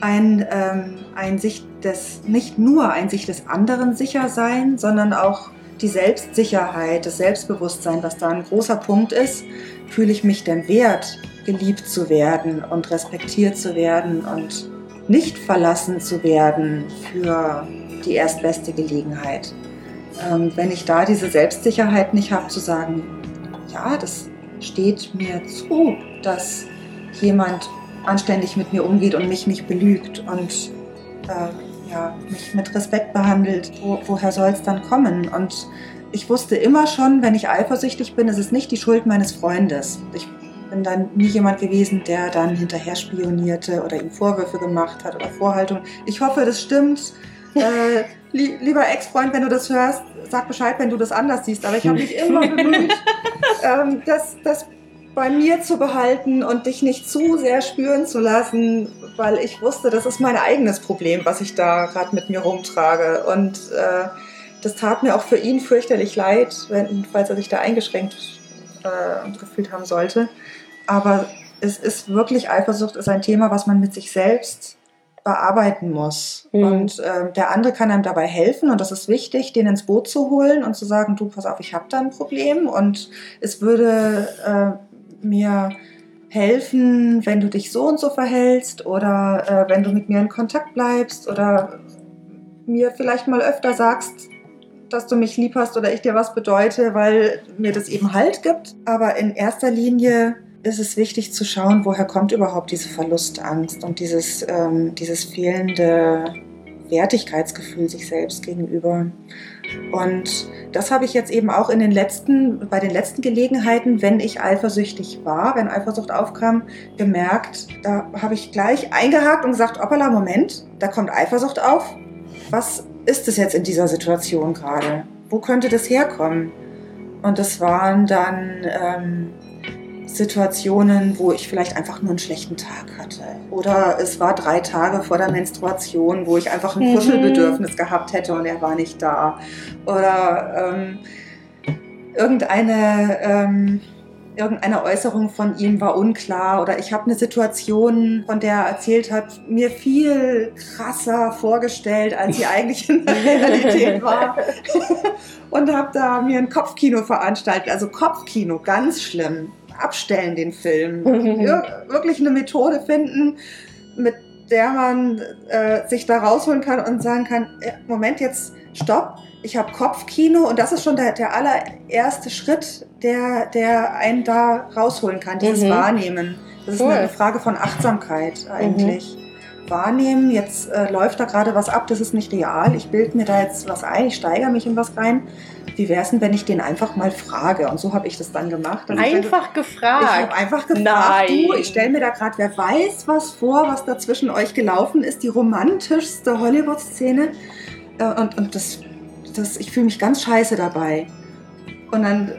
nicht nur ein sich des anderen sicher sein, sondern auch die Selbstsicherheit, das Selbstbewusstsein, was da ein großer Punkt ist. Fühle ich mich denn wert, geliebt zu werden und respektiert zu werden und nicht verlassen zu werden für die erstbeste Gelegenheit? Wenn ich da diese Selbstsicherheit nicht habe, zu sagen, ja, das steht mir zu, dass jemand anständig mit mir umgeht und mich nicht belügt und mich mit Respekt behandelt, woher soll es dann kommen? Und ich wusste immer schon, wenn ich eifersüchtig bin, ist es nicht die Schuld meines Freundes. Ich bin dann nie jemand gewesen, der dann hinterher spionierte oder ihm Vorwürfe gemacht hat oder Vorhaltungen. Ich hoffe, das stimmt. Lieber Ex-Freund, wenn du das hörst, sag Bescheid, wenn du das anders siehst. Aber ich habe mich immer bemüht, das bei mir zu behalten und dich nicht zu sehr spüren zu lassen, weil ich wusste, das ist mein eigenes Problem, was ich da gerade mit mir rumtrage. Und das tat mir auch für ihn fürchterlich leid, falls er sich da eingeschränkt gefühlt haben sollte. Aber es ist wirklich, Eifersucht ist ein Thema, was man mit sich selbst bearbeiten muss. Und der andere kann einem dabei helfen und das ist wichtig, den ins Boot zu holen und zu sagen, du, pass auf, ich habe da ein Problem und es würde mir helfen, wenn du dich so und so verhältst oder wenn du mit mir in Kontakt bleibst oder mir vielleicht mal öfter sagst, dass du mich lieb hast oder ich dir was bedeute, weil mir das eben Halt gibt. Aber in erster Linie ist es wichtig zu schauen, woher kommt überhaupt diese Verlustangst und dieses fehlende Wertigkeitsgefühl sich selbst gegenüber. Und das habe ich jetzt eben auch bei den letzten Gelegenheiten, wenn ich eifersüchtig war, wenn Eifersucht aufkam, gemerkt, da habe ich gleich eingehakt und gesagt, hoppala, Moment, da kommt Eifersucht auf. Was ist es jetzt in dieser Situation gerade? Wo könnte das herkommen? Und das waren dann Situationen, wo ich vielleicht einfach nur einen schlechten Tag hatte. Oder es war 3 Tage vor der Menstruation, wo ich einfach ein Kuschelbedürfnis gehabt hätte und er war nicht da. Oder irgendeine Äußerung von ihm war unklar. Oder ich habe eine Situation, von der er erzählt hat, mir viel krasser vorgestellt, als sie eigentlich in der Realität war. Und habe da mir ein Kopfkino veranstaltet. Also Kopfkino, ganz schlimm. Abstellen den Film. Wirklich eine Methode finden, mit der man sich da rausholen kann und sagen kann, Moment, jetzt stopp, ich habe Kopfkino und das ist schon der allererste Schritt, der einen da rausholen kann, dieses Wahrnehmen. Das ist eine Frage von Achtsamkeit eigentlich. Wahrnehmen, jetzt läuft da gerade was ab, das ist nicht real, ich bilde mir da jetzt was ein, ich steigere mich in was rein. Wie wäre es denn, wenn ich den einfach mal frage? Und so habe ich das dann gemacht. Also einfach gefragt? Ich habe einfach gefragt, du, ich stelle mir da gerade, wer weiß was vor, was da zwischen euch gelaufen ist, die romantischste Hollywood-Szene. Und ich fühle mich ganz scheiße dabei. Und dann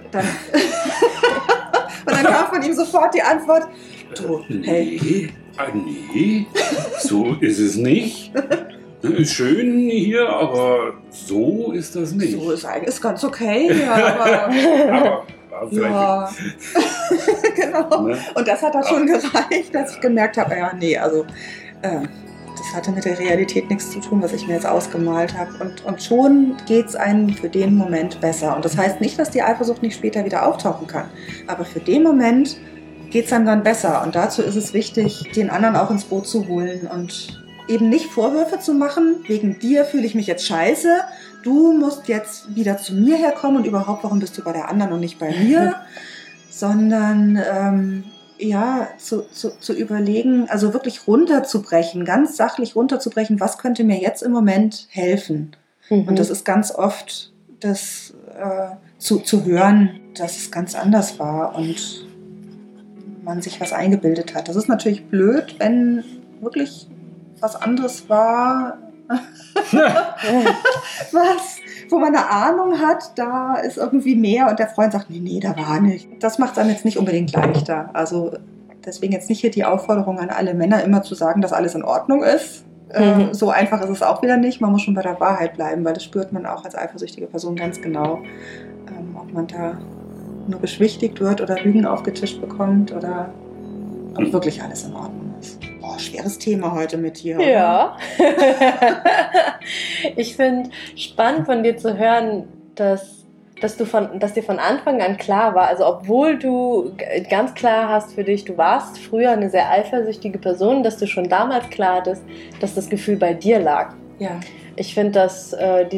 kam von ihm sofort die Antwort, du, hey. Nee, so ist es nicht. Ist schön hier, aber so ist das nicht. So ist ganz okay, aber vielleicht. Ja. Genau. Ne? Und das hat dann schon gereicht, dass ich gemerkt habe, das hatte mit der Realität nichts zu tun, was ich mir jetzt ausgemalt habe. Und schon geht es einem für den Moment besser. Und das heißt nicht, dass die Eifersucht nicht später wieder auftauchen kann. Aber für den Moment geht es einem dann besser. Und dazu ist es wichtig, den anderen auch ins Boot zu holen und eben nicht Vorwürfe zu machen, wegen dir fühle ich mich jetzt scheiße, du musst jetzt wieder zu mir herkommen und überhaupt, warum bist du bei der anderen und nicht bei mir, sondern zu überlegen, also wirklich runterzubrechen, ganz sachlich runterzubrechen, was könnte mir jetzt im Moment helfen. Und das ist ganz oft das zu hören, dass es ganz anders war und man sich was eingebildet hat. Das ist natürlich blöd, wenn wirklich was anderes war, wo man eine Ahnung hat, da ist irgendwie mehr und der Freund sagt, nee, da war nicht. Das macht es einem jetzt nicht unbedingt leichter. Also deswegen jetzt nicht hier die Aufforderung an alle Männer, immer zu sagen, dass alles in Ordnung ist. So einfach ist es auch wieder nicht. Man muss schon bei der Wahrheit bleiben, weil das spürt man auch als eifersüchtige Person ganz genau, ob man da nur beschwichtigt wird oder Lügen aufgetischt bekommt oder ob wirklich alles in Ordnung ist. Boah, schweres Thema heute mit dir. Ja. Ich finde spannend von dir zu hören, dass dir von Anfang an klar war, also obwohl du ganz klar hast für dich, du warst früher eine sehr eifersüchtige Person, dass du schon damals klar hattest, dass das Gefühl bei dir lag. Ja. Ich finde, dass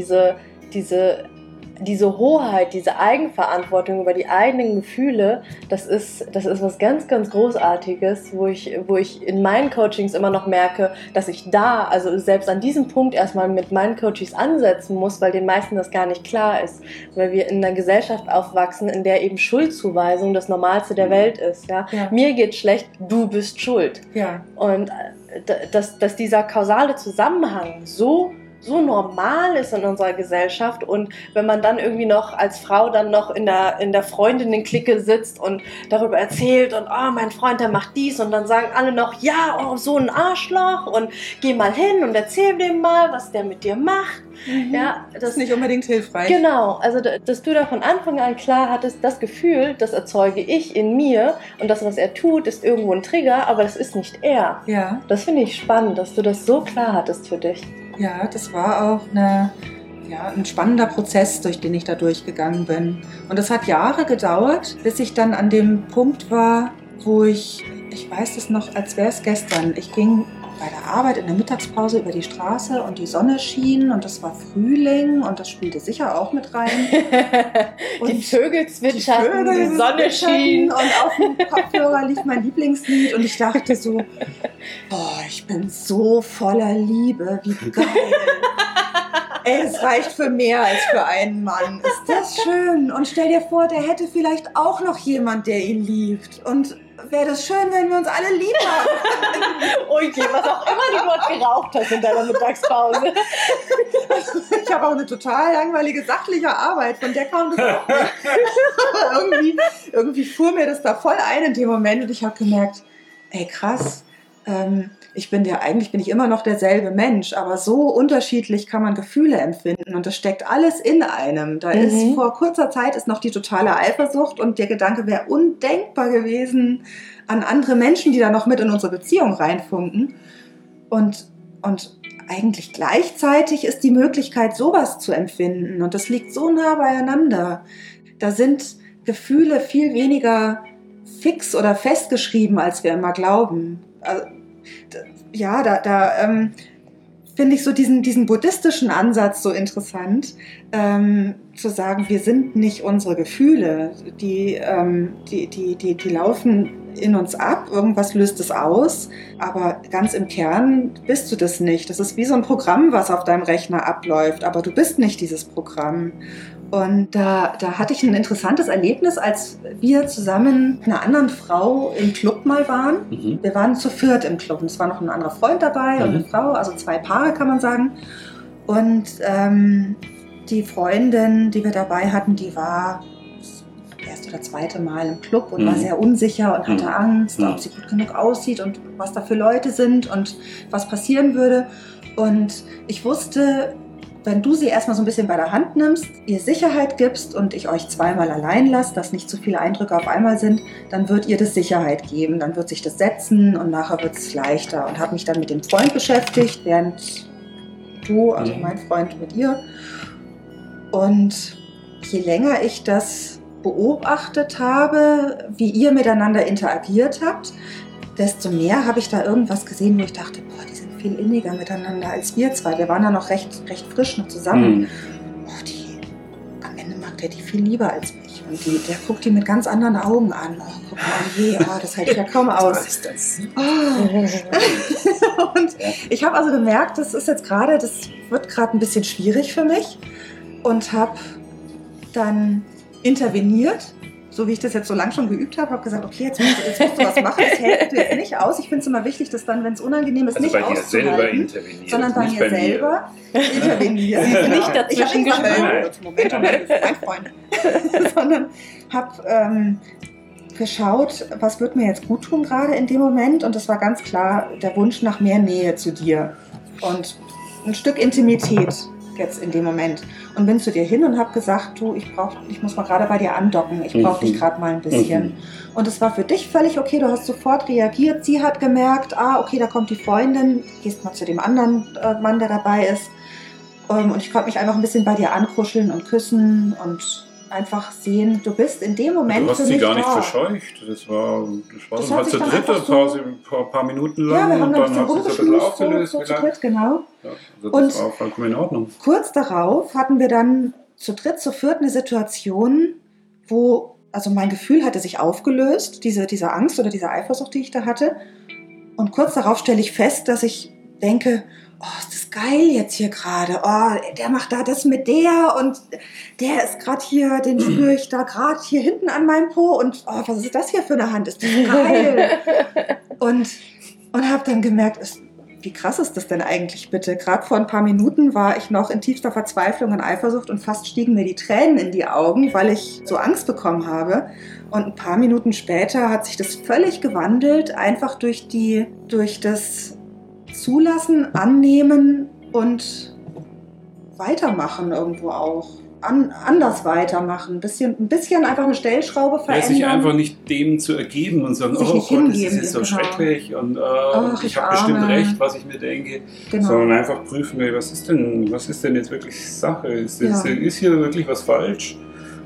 diese Hoheit, diese Eigenverantwortung über die eigenen Gefühle, das ist was ganz, ganz Großartiges, wo ich in meinen Coachings immer noch merke, dass ich da, also selbst an diesem Punkt erstmal mit meinen Coaches ansetzen muss, weil den meisten das gar nicht klar ist, weil wir in einer Gesellschaft aufwachsen, in der eben Schuldzuweisung das Normalste der Welt ist. Ja? Ja. Mir geht's schlecht, du bist schuld. Ja. Und dass dieser kausale Zusammenhang so normal ist in unserer Gesellschaft und wenn man dann irgendwie noch als Frau dann noch in der Freundinnen-Clique sitzt und darüber erzählt und mein Freund, der macht dies und dann sagen alle noch, ja, so ein Arschloch und geh mal hin und erzähl dem mal, was der mit dir macht. Ja, Das ist nicht unbedingt hilfreich. Genau, also dass du da von Anfang an klar hattest, das Gefühl, das erzeuge ich in mir und das, was er tut, ist irgendwo ein Trigger, aber das ist nicht er. Ja. Das finde ich spannend, dass du das so klar hattest für dich. Ja, das war auch ein spannender Prozess, durch den ich da durchgegangen bin. Und es hat Jahre gedauert, bis ich dann an dem Punkt war, wo ich weiß das noch, als wäre es gestern. Ich ging bei der Arbeit in der Mittagspause über die Straße und die Sonne schien und es war Frühling und das spielte sicher auch mit rein. Die Vögel zwitscherten, die Sonne schien. Und auf dem Kopfhörer lief mein Lieblingslied und ich dachte so, boah, ich bin so voller Liebe, wie geil. Ey, es reicht für mehr als für einen Mann. Ist das schön? Und stell dir vor, der hätte vielleicht auch noch jemand, der ihn liebt. Und wäre das schön, wenn wir uns alle lieb haben. Okay, was auch immer du dort geraucht hast in deiner Mittagspause. Ich habe auch eine total langweilige, sachliche Arbeit, von der kam das auch nicht. Aber irgendwie fuhr mir das da voll ein in dem Moment und ich habe gemerkt, ey krass, eigentlich bin ich immer noch derselbe Mensch, aber so unterschiedlich kann man Gefühle empfinden und das steckt alles in einem. Da ist vor kurzer Zeit ist noch die totale Eifersucht und der Gedanke wäre undenkbar gewesen an andere Menschen, die da noch mit in unsere Beziehung reinfunken. Und eigentlich gleichzeitig ist die Möglichkeit, sowas zu empfinden und das liegt so nah beieinander. Da sind Gefühle viel weniger fix oder festgeschrieben, als wir immer glauben. Also, ja, da finde ich so diesen buddhistischen Ansatz so interessant, zu sagen, wir sind nicht unsere Gefühle, die laufen in uns ab, irgendwas löst es aus, aber ganz im Kern bist du das nicht. Das ist wie so ein Programm, was auf deinem Rechner abläuft, aber du bist nicht dieses Programm. Und da hatte ich ein interessantes Erlebnis, als wir zusammen mit einer anderen Frau im Club mal waren. Wir waren zu viert im Club und es war noch ein anderer Freund dabei und eine Frau, also 2 Paare kann man sagen. Und die Freundin, die wir dabei hatten, die war das erste oder zweite Mal im Club und war sehr unsicher und hatte Angst, ob sie gut genug aussieht und was da für Leute sind und was passieren würde. Und ich wusste, wenn du sie erstmal so ein bisschen bei der Hand nimmst, ihr Sicherheit gibst und ich euch 2-mal allein lasst, dass nicht zu viele Eindrücke auf einmal sind, dann wird ihr das Sicherheit geben, dann wird sich das setzen und nachher wird es leichter. Und habe mich dann mit dem Freund beschäftigt, während du, also mein Freund mit ihr. Und je länger ich das beobachtet habe, wie ihr miteinander interagiert habt, desto mehr habe ich da irgendwas gesehen, wo ich dachte, boah, die sind viel inniger miteinander als wir zwei. Wir waren ja noch recht frisch noch zusammen. Oh, am Ende mag der die viel lieber als mich. Und der guckt die mit ganz anderen Augen an. Oh, guck mal, je, das halte ich ja kaum aus. Was ist das? Und ich habe also gemerkt, das wird gerade ein bisschen schwierig für mich und habe dann interveniert, so wie ich das jetzt so lange schon geübt habe, habe gesagt, okay, jetzt musst du was machen, das hält jetzt nicht aus. Ich finde es immer wichtig, dass dann, wenn es unangenehm ist, Also nicht bei dir selber auszuhalten, intervenieren, sondern bei nicht mir bei mir. selber intervenieren. Nicht dazwischen Ich habe gesprochen. Moment, mein Freund. Sondern habe geschaut, was wird mir jetzt gut tun gerade in dem Moment. Und das war ganz klar der Wunsch nach mehr Nähe zu dir und ein Stück Intimität jetzt in dem Moment. Und bin zu dir hin und habe gesagt, du, ich muss mal gerade bei dir andocken, ich brauche dich gerade mal ein bisschen. Und es war für dich völlig okay, du hast sofort reagiert, sie hat gemerkt, okay, da kommt die Freundin, gehst mal zu dem anderen Mann, der dabei ist. Und ich konnte mich einfach ein bisschen bei dir ankuscheln und küssen und einfach sehen, du bist in dem Moment Du hast für sie mich gar nicht da. verscheucht. Das war Das dann hat halt sich zur dann dritte einfach so- Phase, ein paar Minuten lang. Ja, wir haben und dann dann ein bisschen hat sich so ein bisschen rumgeschmust, aufgelöst. so zu vielleicht. dritt, genau. Ja, also das Und- war vollkommen in Ordnung. Kurz darauf hatten wir dann zu dritt, zu viert eine Situation, wo, also mein Gefühl hatte sich aufgelöst, diese Angst oder diese Eifersucht, die ich da hatte. Und kurz darauf stelle ich fest, dass ich denke, ist das geil jetzt hier gerade. Der macht da das mit der und der ist gerade hier, den spüre ich da gerade hier hinten an meinem Po und was ist das hier für eine Hand? Ist das geil? und habe dann gemerkt, wie krass ist das denn eigentlich bitte? Gerade vor ein paar Minuten war ich noch in tiefster Verzweiflung und Eifersucht und fast stiegen mir die Tränen in die Augen, weil ich so Angst bekommen habe. Und ein paar Minuten später hat sich das völlig gewandelt, einfach durch das Zulassen, Annehmen und Weitermachen irgendwo auch. Anders weitermachen. Ein bisschen einfach eine Stellschraube Ja, verändern. sich einfach nicht dem zu ergeben und sagen, Sich oh nicht Gott, das ist hingeben, jetzt so genau. schrecklich und Ach, ich ich habe bestimmt Arme. recht, was ich mir denke. Genau. Sondern einfach prüfen, was ist denn jetzt wirklich Sache? Ist hier wirklich was falsch?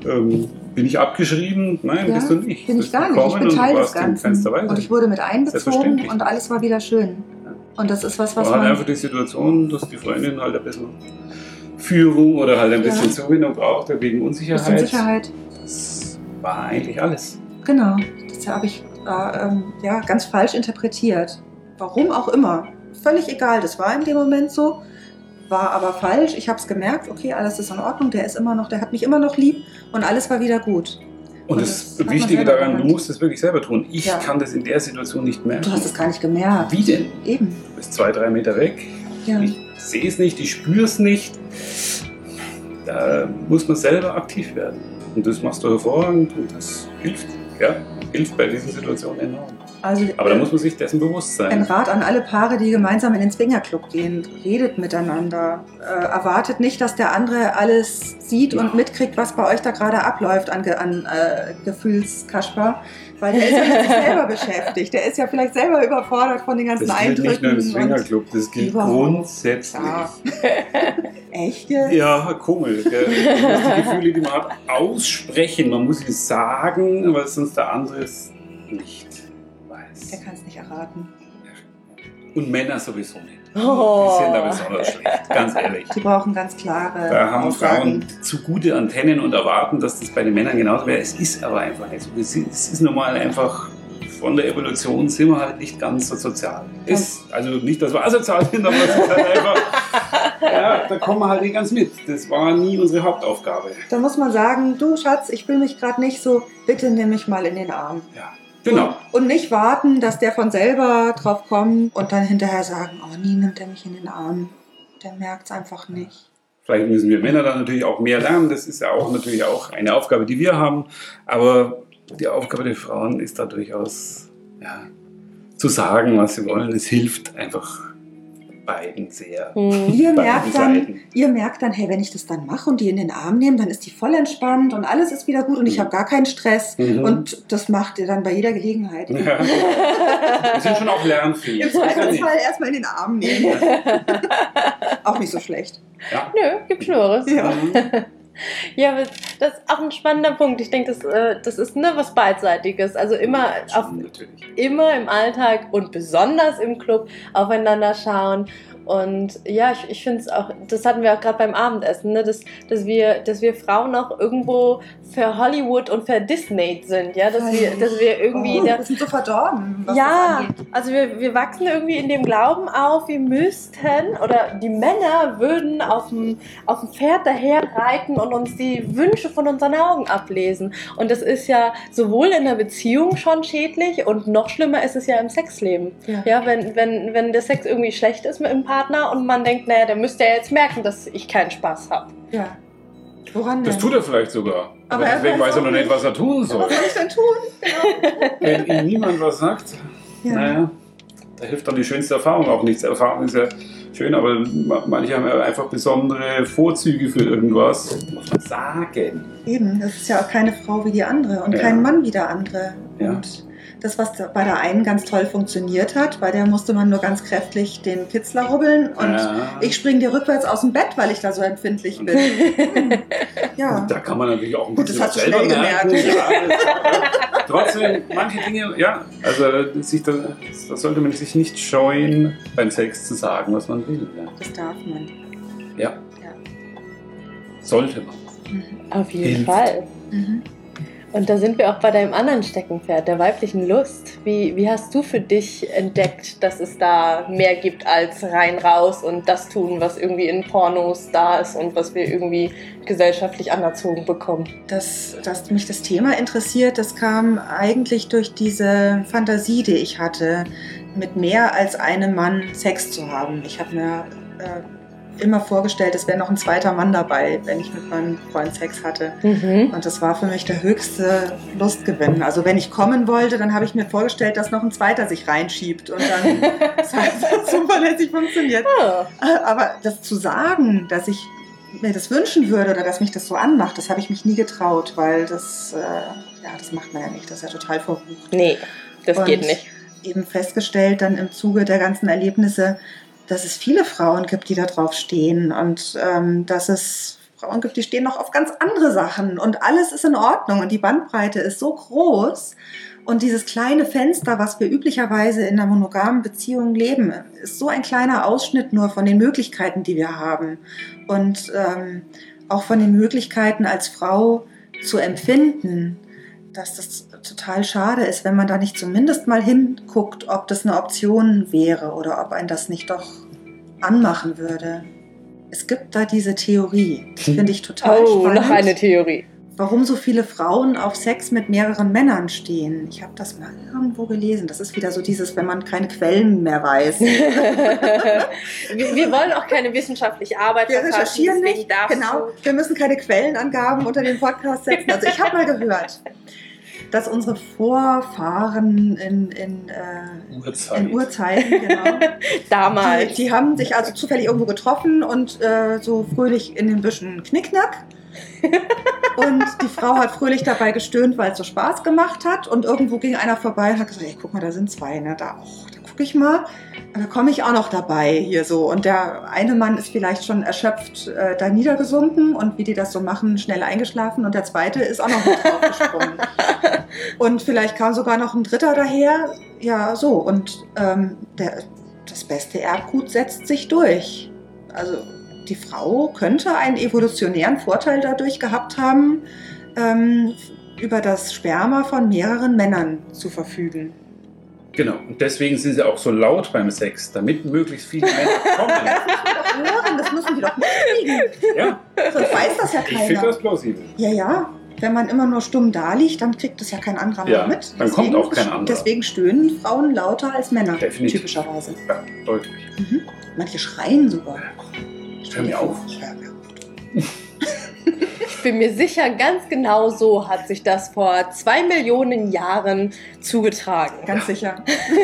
Bin ich abgeschrieben? Nein, Ja, bist du nicht. bin Du ich bist gar nicht. Ich gekommen bin und du Teil des warst in Ganzen. keinster Weise. Und ich wurde mit einbezogen Selbstverständlich. und alles war wieder schön. Und das ist was War halt man... einfach die Situation, dass die Freundin halt ein bisschen Führung oder halt ein bisschen Zuwendung brauchte wegen Unsicherheit. Bisschen Sicherheit. Das war eigentlich alles. Genau. Das habe ich ganz falsch interpretiert. Warum auch immer. Völlig egal. Das war in dem Moment so. War aber falsch. Ich habe es gemerkt. Okay, alles ist in Ordnung. Der hat mich immer noch lieb. Und alles war wieder gut. Und Und das das hat man Wichtige selber daran, du gelernt. musst es wirklich selber tun. Ich Ja. kann das in der Situation nicht merken. Du hast es gar nicht gemerkt. Wie denn? Eben. Du bist 2-3 Meter weg. Ja. Ich sehe es nicht, ich spüre es nicht. Da muss man selber aktiv werden. Und das machst du hervorragend und das hilft. Ja, hilft bei diesen Situationen enorm. Also, Aber da muss man sich dessen bewusst ein sein. Rat an alle Paare, die gemeinsam in den Swingerclub gehen. Redet miteinander. Erwartet nicht, dass der andere alles sieht und mitkriegt, was bei euch da gerade abläuft an Gefühlskasper. Weil der ist ja mit sich selber beschäftigt. Der ist ja vielleicht selber überfordert von den ganzen Das gilt Eindrücken. nicht nur im und- Swingerclub, das gilt Überhaupt. grundsätzlich. Ja. Echt jetzt? Ja, komisch. Gell? Man muss die Gefühle, die man hat, aussprechen. Man muss sie sagen, weil sonst der andere es nicht weiß. Der kann es nicht erraten. Und Männer sowieso nicht. Oh. Die sind da besonders schlecht, ganz ehrlich. Die brauchen ganz klare Da haben Aussagen. Frauen zu gute Antennen und erwarten, dass das bei den Männern genauso wäre. Es ist aber einfach nicht so. Es ist normal einfach, von der Evolution sind wir halt nicht ganz so sozial. Also nicht, dass wir asozial sind, aber es ist halt einfach, ja, da kommen wir halt nicht ganz mit. Das war nie unsere Hauptaufgabe. Da muss man sagen, du Schatz, ich fühle mich gerade nicht so, bitte nimm mich mal in den Arm. Ja, genau. Und nicht warten, dass der von selber drauf kommt und dann hinterher sagen, oh nie nimmt er mich in den Arm. Der merkt es einfach nicht. Vielleicht müssen wir Männer dann natürlich auch mehr lernen. Das ist ja auch natürlich auch eine Aufgabe, die wir haben. Aber die Aufgabe der Frauen ist da durchaus, ja, zu sagen, was sie wollen. Es hilft einfach beiden sehr. Ihr Beiden merkt dann, hey, wenn ich das dann mache und die in den Arm nehme, dann ist die voll entspannt und alles ist wieder gut und ich habe gar keinen Stress. Mhm. Und das macht ihr dann bei jeder Gelegenheit. Ja. Wir sind schon auch lernfähig. Im Zweifelsfall erstmal in den Arm nehmen. Auch nicht so schlecht. Ja. Nö, gibt Schlimmeres. Ja. Ja, aber das ist auch ein spannender Punkt. Ich denke, das ist was Beidseitiges. Also immer Natürlich. im Alltag und besonders im Club aufeinander schauen Und ja, ich finde es auch, das hatten wir auch gerade beim Abendessen, ne? dass wir Frauen auch irgendwo für Hollywood und für Disney sind, ja, dass wir irgendwie... wir sind so verdorben, was das ja, angeht. also wir wachsen irgendwie in dem Glauben auf, wir müssten, oder die Männer würden auf dem Pferd daher reiten und uns die Wünsche von unseren Augen ablesen. Und das ist ja sowohl in der Beziehung schon schädlich und noch schlimmer ist es ja im Sexleben. Ja, wenn der Sex irgendwie schlecht ist mit dem Partner und man denkt, naja, der müsste ja jetzt merken, dass ich keinen Spaß habe. Ja. Woran denn? Das tut er vielleicht sogar. Aber Aber deswegen weiß er noch nicht, was er tun soll. Was soll ich denn tun? Genau. Wenn ihm niemand was sagt, naja, da hilft dann die schönste Erfahrung auch nichts. Erfahrung ist ja schön, aber manche haben ja einfach besondere Vorzüge für irgendwas. Muss man sagen. Eben, das ist ja auch keine Frau wie die andere und kein Mann wie der andere. Ja. Und das, was bei der einen ganz toll funktioniert hat, bei der musste man nur ganz kräftig den Kitzler rubbeln und ich springe dir rückwärts aus dem Bett, weil ich da so empfindlich bin. Ja. Da kann man natürlich auch ein Gut, bisschen das hast du selber schnell merken. gemerkt. Ja, trotzdem, manche Dinge, also da sollte man sich nicht scheuen, beim Sex zu sagen, was man will. Ja. Das darf man. Ja. Sollte man. Auf jeden Hilft. Fall. Mhm. Und da sind wir auch bei deinem anderen Steckenpferd, der weiblichen Lust. Wie hast du für dich entdeckt, dass es da mehr gibt als rein raus und das tun, was irgendwie in Pornos da ist und was wir irgendwie gesellschaftlich anerzogen bekommen? Dass mich das Thema interessiert, das kam eigentlich durch diese Fantasie, die ich hatte, mit mehr als einem Mann Sex zu haben. Ich habe mir immer vorgestellt, es wäre noch ein zweiter Mann dabei, wenn ich mit meinem Freund Sex hatte. Mhm. Und das war für mich der höchste Lustgewinn. Also wenn ich kommen wollte, dann habe ich mir vorgestellt, dass noch ein zweiter sich reinschiebt und dann das hat zuverlässig funktioniert. Ja. Aber das zu sagen, dass ich mir das wünschen würde oder dass mich das so anmacht, das habe ich mich nie getraut, weil das macht man ja nicht. Das ist ja total verrucht. Nee, das geht nicht. Eben festgestellt dann im Zuge der ganzen Erlebnisse, dass es viele Frauen gibt, die da drauf stehen und dass es Frauen gibt, die stehen noch auf ganz andere Sachen und alles ist in Ordnung und die Bandbreite ist so groß und dieses kleine Fenster, was wir üblicherweise in einer monogamen Beziehung leben, ist so ein kleiner Ausschnitt nur von den Möglichkeiten, die wir haben und auch von den Möglichkeiten als Frau zu empfinden, dass das total schade ist, wenn man da nicht zumindest mal hinguckt, ob das eine Option wäre oder ob einen das nicht doch anmachen würde. Es gibt da diese Theorie, die finde ich total spannend. Noch eine Theorie. Warum so viele Frauen auf Sex mit mehreren Männern stehen. Ich habe das mal irgendwo gelesen. Das ist wieder so dieses, wenn man keine Quellen mehr weiß. wir wollen auch keine wissenschaftliche Arbeit Wir recherchieren nicht. Genau, wir müssen keine Quellenangaben unter den Podcast setzen. Also ich habe mal gehört, dass unsere Vorfahren in Urzeiten, genau, damals, die haben sich also zufällig irgendwo getroffen und so fröhlich in den Büschen Knickknack. Und die Frau hat fröhlich dabei gestöhnt, weil es so Spaß gemacht hat. Und irgendwo ging einer vorbei und hat gesagt, hey, guck mal, da sind zwei, ne? Da gucke ich mal. Und da komme ich auch noch dabei hier so. Und der eine Mann ist vielleicht schon erschöpft da niedergesunken und wie die das so machen, schnell eingeschlafen. Und der zweite ist auch noch mit draufgesprungen. Und vielleicht kam sogar noch ein dritter daher. Ja, so. Und das beste Erbgut setzt sich durch. Also die Frau könnte einen evolutionären Vorteil dadurch gehabt haben, über das Sperma von mehreren Männern zu verfügen. Genau, und deswegen sind sie auch so laut beim Sex, damit möglichst viele Männer kommen. Das müssen die doch mitkriegen. Ja. Sonst weiß das ja keiner. Ich finde das plausibel. Ja. Wenn man immer nur stumm da liegt, dann kriegt das ja kein anderer mehr mit. Dann kommt auch kein anderer. Deswegen stöhnen Frauen lauter als Männer, Definitiv. typischerweise. Ja, deutlich. Mhm. Manche schreien sogar. Hör mir auf. Ich bin mir sicher, ganz genau so hat sich das vor 2 Millionen Jahren zugetragen. Ganz sicher.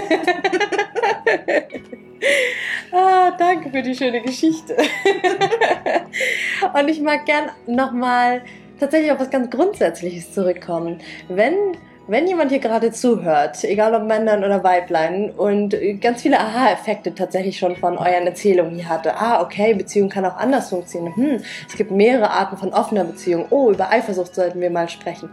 Danke für die schöne Geschichte. Und ich mag gern nochmal tatsächlich auf was ganz Grundsätzliches zurückkommen. Wenn jemand hier gerade zuhört, egal ob Männern oder Weiblein, und ganz viele Aha-Effekte tatsächlich schon von euren Erzählungen hier hatte. Okay, Beziehung kann auch anders funktionieren. Es gibt mehrere Arten von offener Beziehung. Über Eifersucht sollten wir mal sprechen.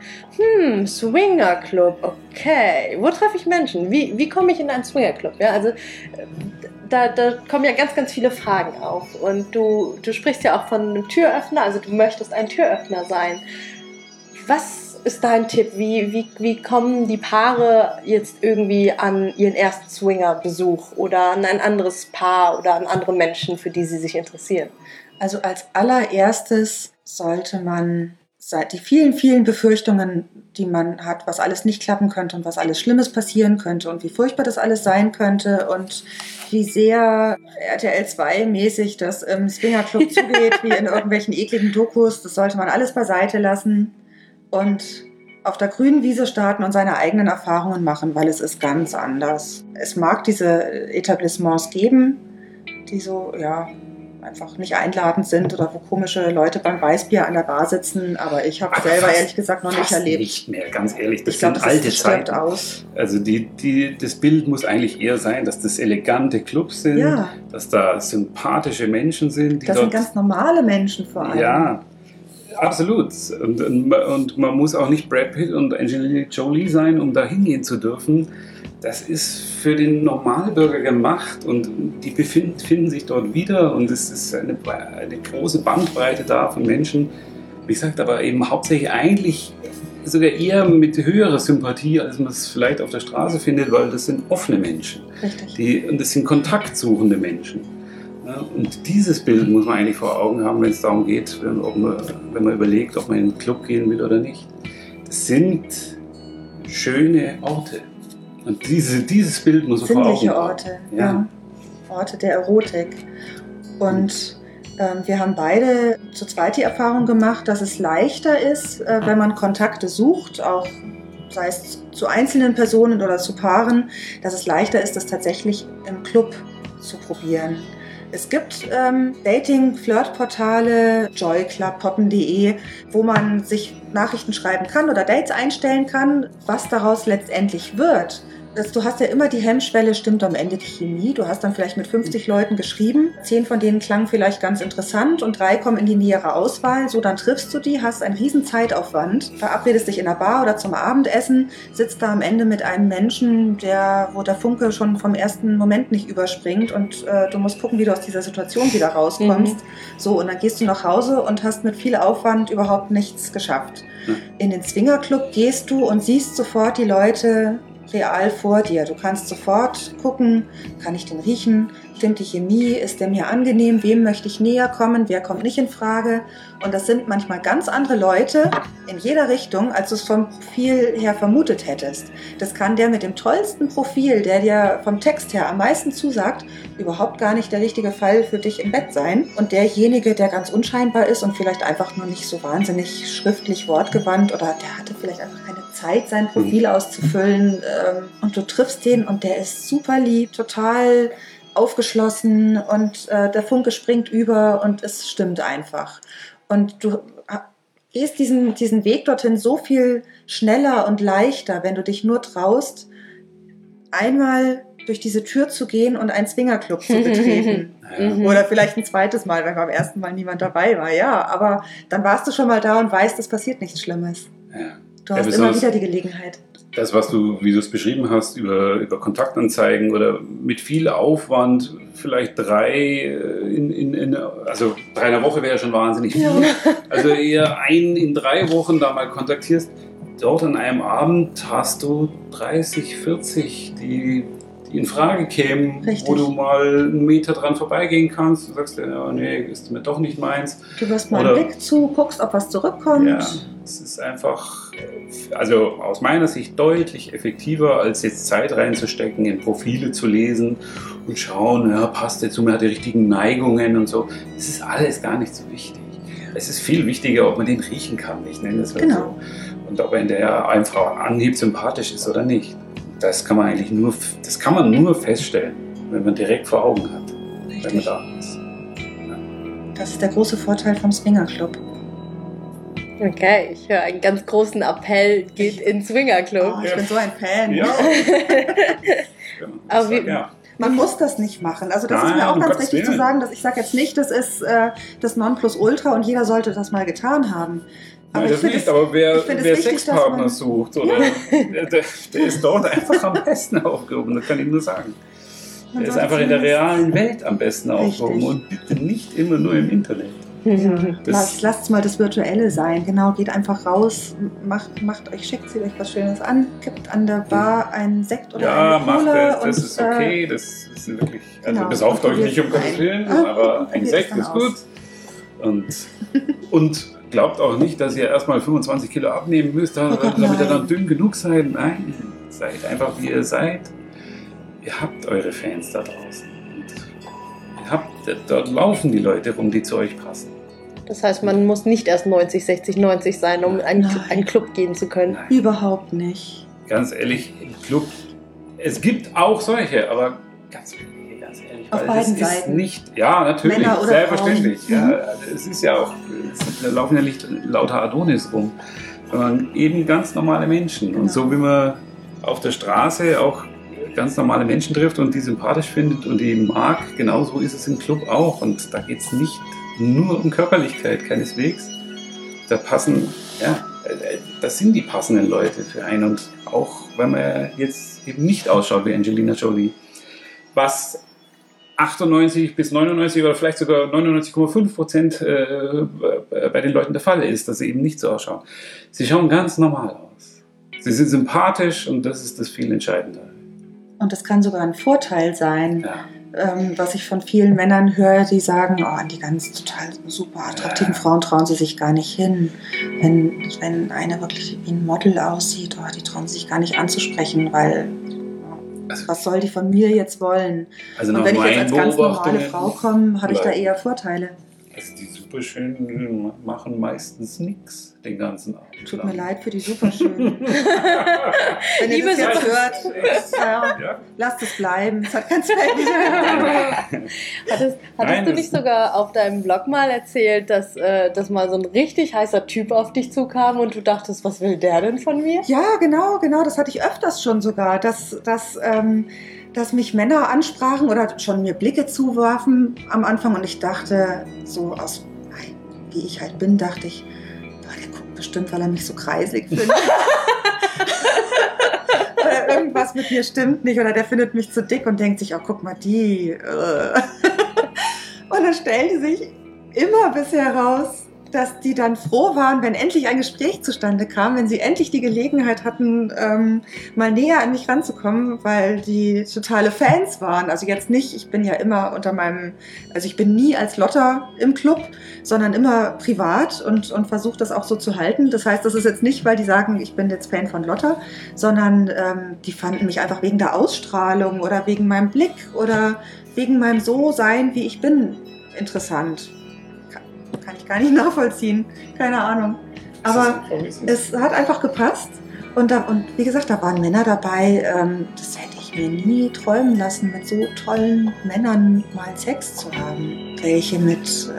Swingerclub, okay. Wo treffe ich Menschen? Wie komme ich in einen Swingerclub? Ja, also da kommen ja ganz, ganz viele Fragen auf. Und du sprichst ja auch von einem Türöffner, also du möchtest ein Türöffner sein. Was ist dein Tipp? Wie kommen die Paare jetzt irgendwie an ihren ersten Swinger-Besuch oder an ein anderes Paar oder an andere Menschen, für die sie sich interessieren? Also als allererstes sollte man die vielen, vielen Befürchtungen, die man hat, was alles nicht klappen könnte und was alles Schlimmes passieren könnte und wie furchtbar das alles sein könnte und wie sehr RTL 2-mäßig das im Swingerclub zugeht, wie in irgendwelchen ekligen Dokus, das sollte man alles beiseite lassen und auf der grünen Wiese starten und seine eigenen Erfahrungen machen, weil es ist ganz anders. Es mag diese Etablissements geben, die so, ja, einfach nicht einladend sind oder wo komische Leute beim Weißbier an der Bar sitzen, aber ich habe selber ehrlich gesagt noch nicht erlebt. Nicht mehr, ganz ehrlich, das ich glaube, sind alte stirbt Zeiten. Aus. Also das Bild muss eigentlich eher sein, dass das elegante Clubs sind, Ja. dass da sympathische Menschen sind. Das sind ganz normale Menschen vor allem. Ja, absolut. Und man muss auch nicht Brad Pitt und Angelina Jolie sein, um da hingehen zu dürfen. Das ist für den Normalbürger gemacht und die finden sich dort wieder und es ist eine große Bandbreite da von Menschen. Wie gesagt, aber eben hauptsächlich eigentlich sogar eher mit höherer Sympathie, als man es vielleicht auf der Straße findet, weil das sind offene Menschen. Richtig. Und das sind kontaktsuchende Menschen. Ja, und dieses Bild muss man eigentlich vor Augen haben, wenn es darum geht, wenn man überlegt, ob man in einen Club gehen will oder nicht. Das sind schöne Orte. Und dieses Bild muss man vor Augen haben. Sinnliche Orte, ja. Orte der Erotik. Und wir haben beide zu zweit die Erfahrung gemacht, dass es leichter ist, wenn man Kontakte sucht, auch sei es zu einzelnen Personen oder zu Paaren, dass es leichter ist, das tatsächlich im Club zu probieren. Es gibt Dating-Flirt-Portale, Joyclub, poppen.de, wo man sich Nachrichten schreiben kann oder Dates einstellen kann, was daraus letztendlich wird. Du hast ja immer die Hemmschwelle, stimmt am Ende die Chemie. Du hast dann vielleicht mit 50 Leuten geschrieben, 10 von denen klangen vielleicht ganz interessant und 3 kommen in die nähere Auswahl. So, dann triffst du die, hast einen riesen Zeitaufwand, verabredest dich in einer Bar oder zum Abendessen, sitzt da am Ende mit einem Menschen, wo der Funke schon vom ersten Moment nicht überspringt und du musst gucken, wie du aus dieser Situation wieder rauskommst. So, und dann gehst du nach Hause und hast mit viel Aufwand überhaupt nichts geschafft. In den Swingerclub gehst du und siehst sofort die Leute real vor dir. Du kannst sofort gucken, kann ich den riechen, stimmt die Chemie, ist der mir angenehm, wem möchte ich näher kommen, wer kommt nicht in Frage. Und das sind manchmal ganz andere Leute in jeder Richtung, als du es vom Profil her vermutet hättest. Das kann der mit dem tollsten Profil, der dir vom Text her am meisten zusagt, überhaupt gar nicht der richtige Fall für dich im Bett sein. Und derjenige, der ganz unscheinbar ist und vielleicht einfach nur nicht so wahnsinnig schriftlich wortgewandt oder der hatte vielleicht einfach keine Zeit, sein Profil auszufüllen und du triffst den und der ist super lieb, total aufgeschlossen und der Funke springt über und es stimmt einfach. Und du gehst diesen Weg dorthin so viel schneller und leichter, wenn du dich nur traust, einmal durch diese Tür zu gehen und einen Swingerclub zu betreten. Oder vielleicht ein zweites Mal, wenn beim ersten Mal niemand dabei war. Ja, aber dann warst du schon mal da und weißt, es passiert nichts Schlimmes. Ja. Du hast immer wieder die Gelegenheit. Das, wie du es beschrieben hast, über Kontaktanzeigen oder mit viel Aufwand, vielleicht 3 also 3 in der Woche wäre schon wahnsinnig viel. Ja. Also eher in 3 Wochen da mal kontaktierst. Dort an einem Abend hast du 30, 40, die in Frage kämen, richtig, wo du mal einen Meter dran vorbeigehen kannst. Du sagst, ja, nee, ist mir doch nicht meins. Du wirst mal einen Blick zu, guckst, ob was zurückkommt. Ja, es ist einfach, also aus meiner Sicht deutlich effektiver, als jetzt Zeit reinzustecken, in Profile zu lesen und schauen, ja, passt der zu mir, hat die richtigen Neigungen und so. Das ist alles gar nicht so wichtig. Es ist viel wichtiger, ob man den riechen kann, ich nenne es mal so. Und ob er in der einfach Anhieb sympathisch ist oder nicht. Das kann man nur feststellen, wenn man direkt vor Augen hat, richtig, wenn man da ist. Ja. Das ist der große Vorteil vom Swingerclub. Okay, ich höre einen ganz großen Appell, geht in Swingerclub. Oh, ich bin so ein Fan. Ja. Aber man muss das nicht machen. Also das ist mir auch ganz wichtig zu sagen, dass ich sage jetzt nicht, das ist das Nonplusultra und jeder sollte das mal getan haben. Aber nein, das nicht, aber wer Sexpartner sucht, oder, der ist dort einfach am besten aufgehoben, das kann ich nur sagen. Der ist einfach in der realen Welt am besten aufgehoben und bitte nicht immer nur im Internet. Lasst mal das Virtuelle sein, genau, geht einfach raus, macht euch, schickt sie euch was Schönes an, kippt an der Bar einen Sekt oder eine Cola. Das ist okay, das ist wirklich, also besauft euch nicht, um Gottes Willen, aber ein Sekt ist gut. Und glaubt auch nicht, dass ihr erstmal 25 Kilo abnehmen müsst, damit ihr dann dünn genug seid. Nein, seid einfach wie ihr seid. Ihr habt eure Fans da draußen. Dort laufen die Leute rum, die zu euch passen. Das heißt, man muss nicht erst 90, 60, 90 sein, um in einen Club gehen zu können. Nein. Überhaupt nicht. Ganz ehrlich, im Club, es gibt auch solche, aber ganz ehrlich, auf beiden Seiten. Nicht, ja, natürlich, Männer oder selbstverständlich. Frauen. Ja, es ist ja auch, da laufen ja nicht lauter Adonis rum, sondern eben ganz normale Menschen. Genau. Und so wie man auf der Straße auch ganz normale Menschen trifft und die sympathisch findet und die mag, genauso ist es im Club auch. Und da geht es nicht nur um Körperlichkeit, keineswegs. Da passen, das sind die passenden Leute für einen. Und auch wenn man jetzt eben nicht ausschaut wie Angelina Jolie, was 98 bis 99 oder vielleicht sogar 99,5% bei den Leuten der Fall ist, dass sie eben nicht so ausschauen. Sie schauen ganz normal aus. Sie sind sympathisch und das ist das viel Entscheidende. Und das kann sogar ein Vorteil sein, was ich von vielen Männern höre, die sagen, an die ganz total super attraktiven Frauen trauen sie sich gar nicht hin. Wenn eine wirklich wie ein Model aussieht, die trauen sie sich gar nicht anzusprechen, weil was soll die von mir jetzt wollen? Also und wenn ich jetzt als ganz normale Frau komme, habe ich da eher Vorteile. Also die Superschönen machen meistens nichts den ganzen Abend. Tut mir leid für die Superschönen. Wenn ihr das jetzt hört, lasst es bleiben. Es hat keinen Zweck. Hattest du nicht sogar auf deinem Blog mal erzählt, dass mal so ein richtig heißer Typ auf dich zukam und du dachtest, was will der denn von mir? Ja, genau. Das hatte ich öfters schon sogar, dass mich Männer ansprachen oder schon mir Blicke zuwarfen am Anfang und ich dachte, so aus, wie ich halt bin, dachte ich, der guckt bestimmt, weil er mich so kreislig findet. Oder irgendwas mit mir stimmt nicht oder der findet mich zu dick und denkt sich, guck mal die. Und dann stellte sich immer bisher raus, dass die dann froh waren, wenn endlich ein Gespräch zustande kam, wenn sie endlich die Gelegenheit hatten, mal näher an mich ranzukommen, weil die totale Fans waren. Also jetzt nicht, ich bin ja immer ich bin nie als Lotta im Club, sondern immer privat und versuche das auch so zu halten. Das heißt, das ist jetzt nicht, weil die sagen, ich bin jetzt Fan von Lotta, sondern die fanden mich einfach wegen der Ausstrahlung oder wegen meinem Blick oder wegen meinem So-Sein, wie ich bin, interessant. Kann ich gar nicht nachvollziehen. Keine Ahnung. Aber es hat einfach gepasst. Und wie gesagt, da waren Männer dabei, das hätte ich mir nie träumen lassen, mit so tollen Männern mal Sex zu haben. Welche mit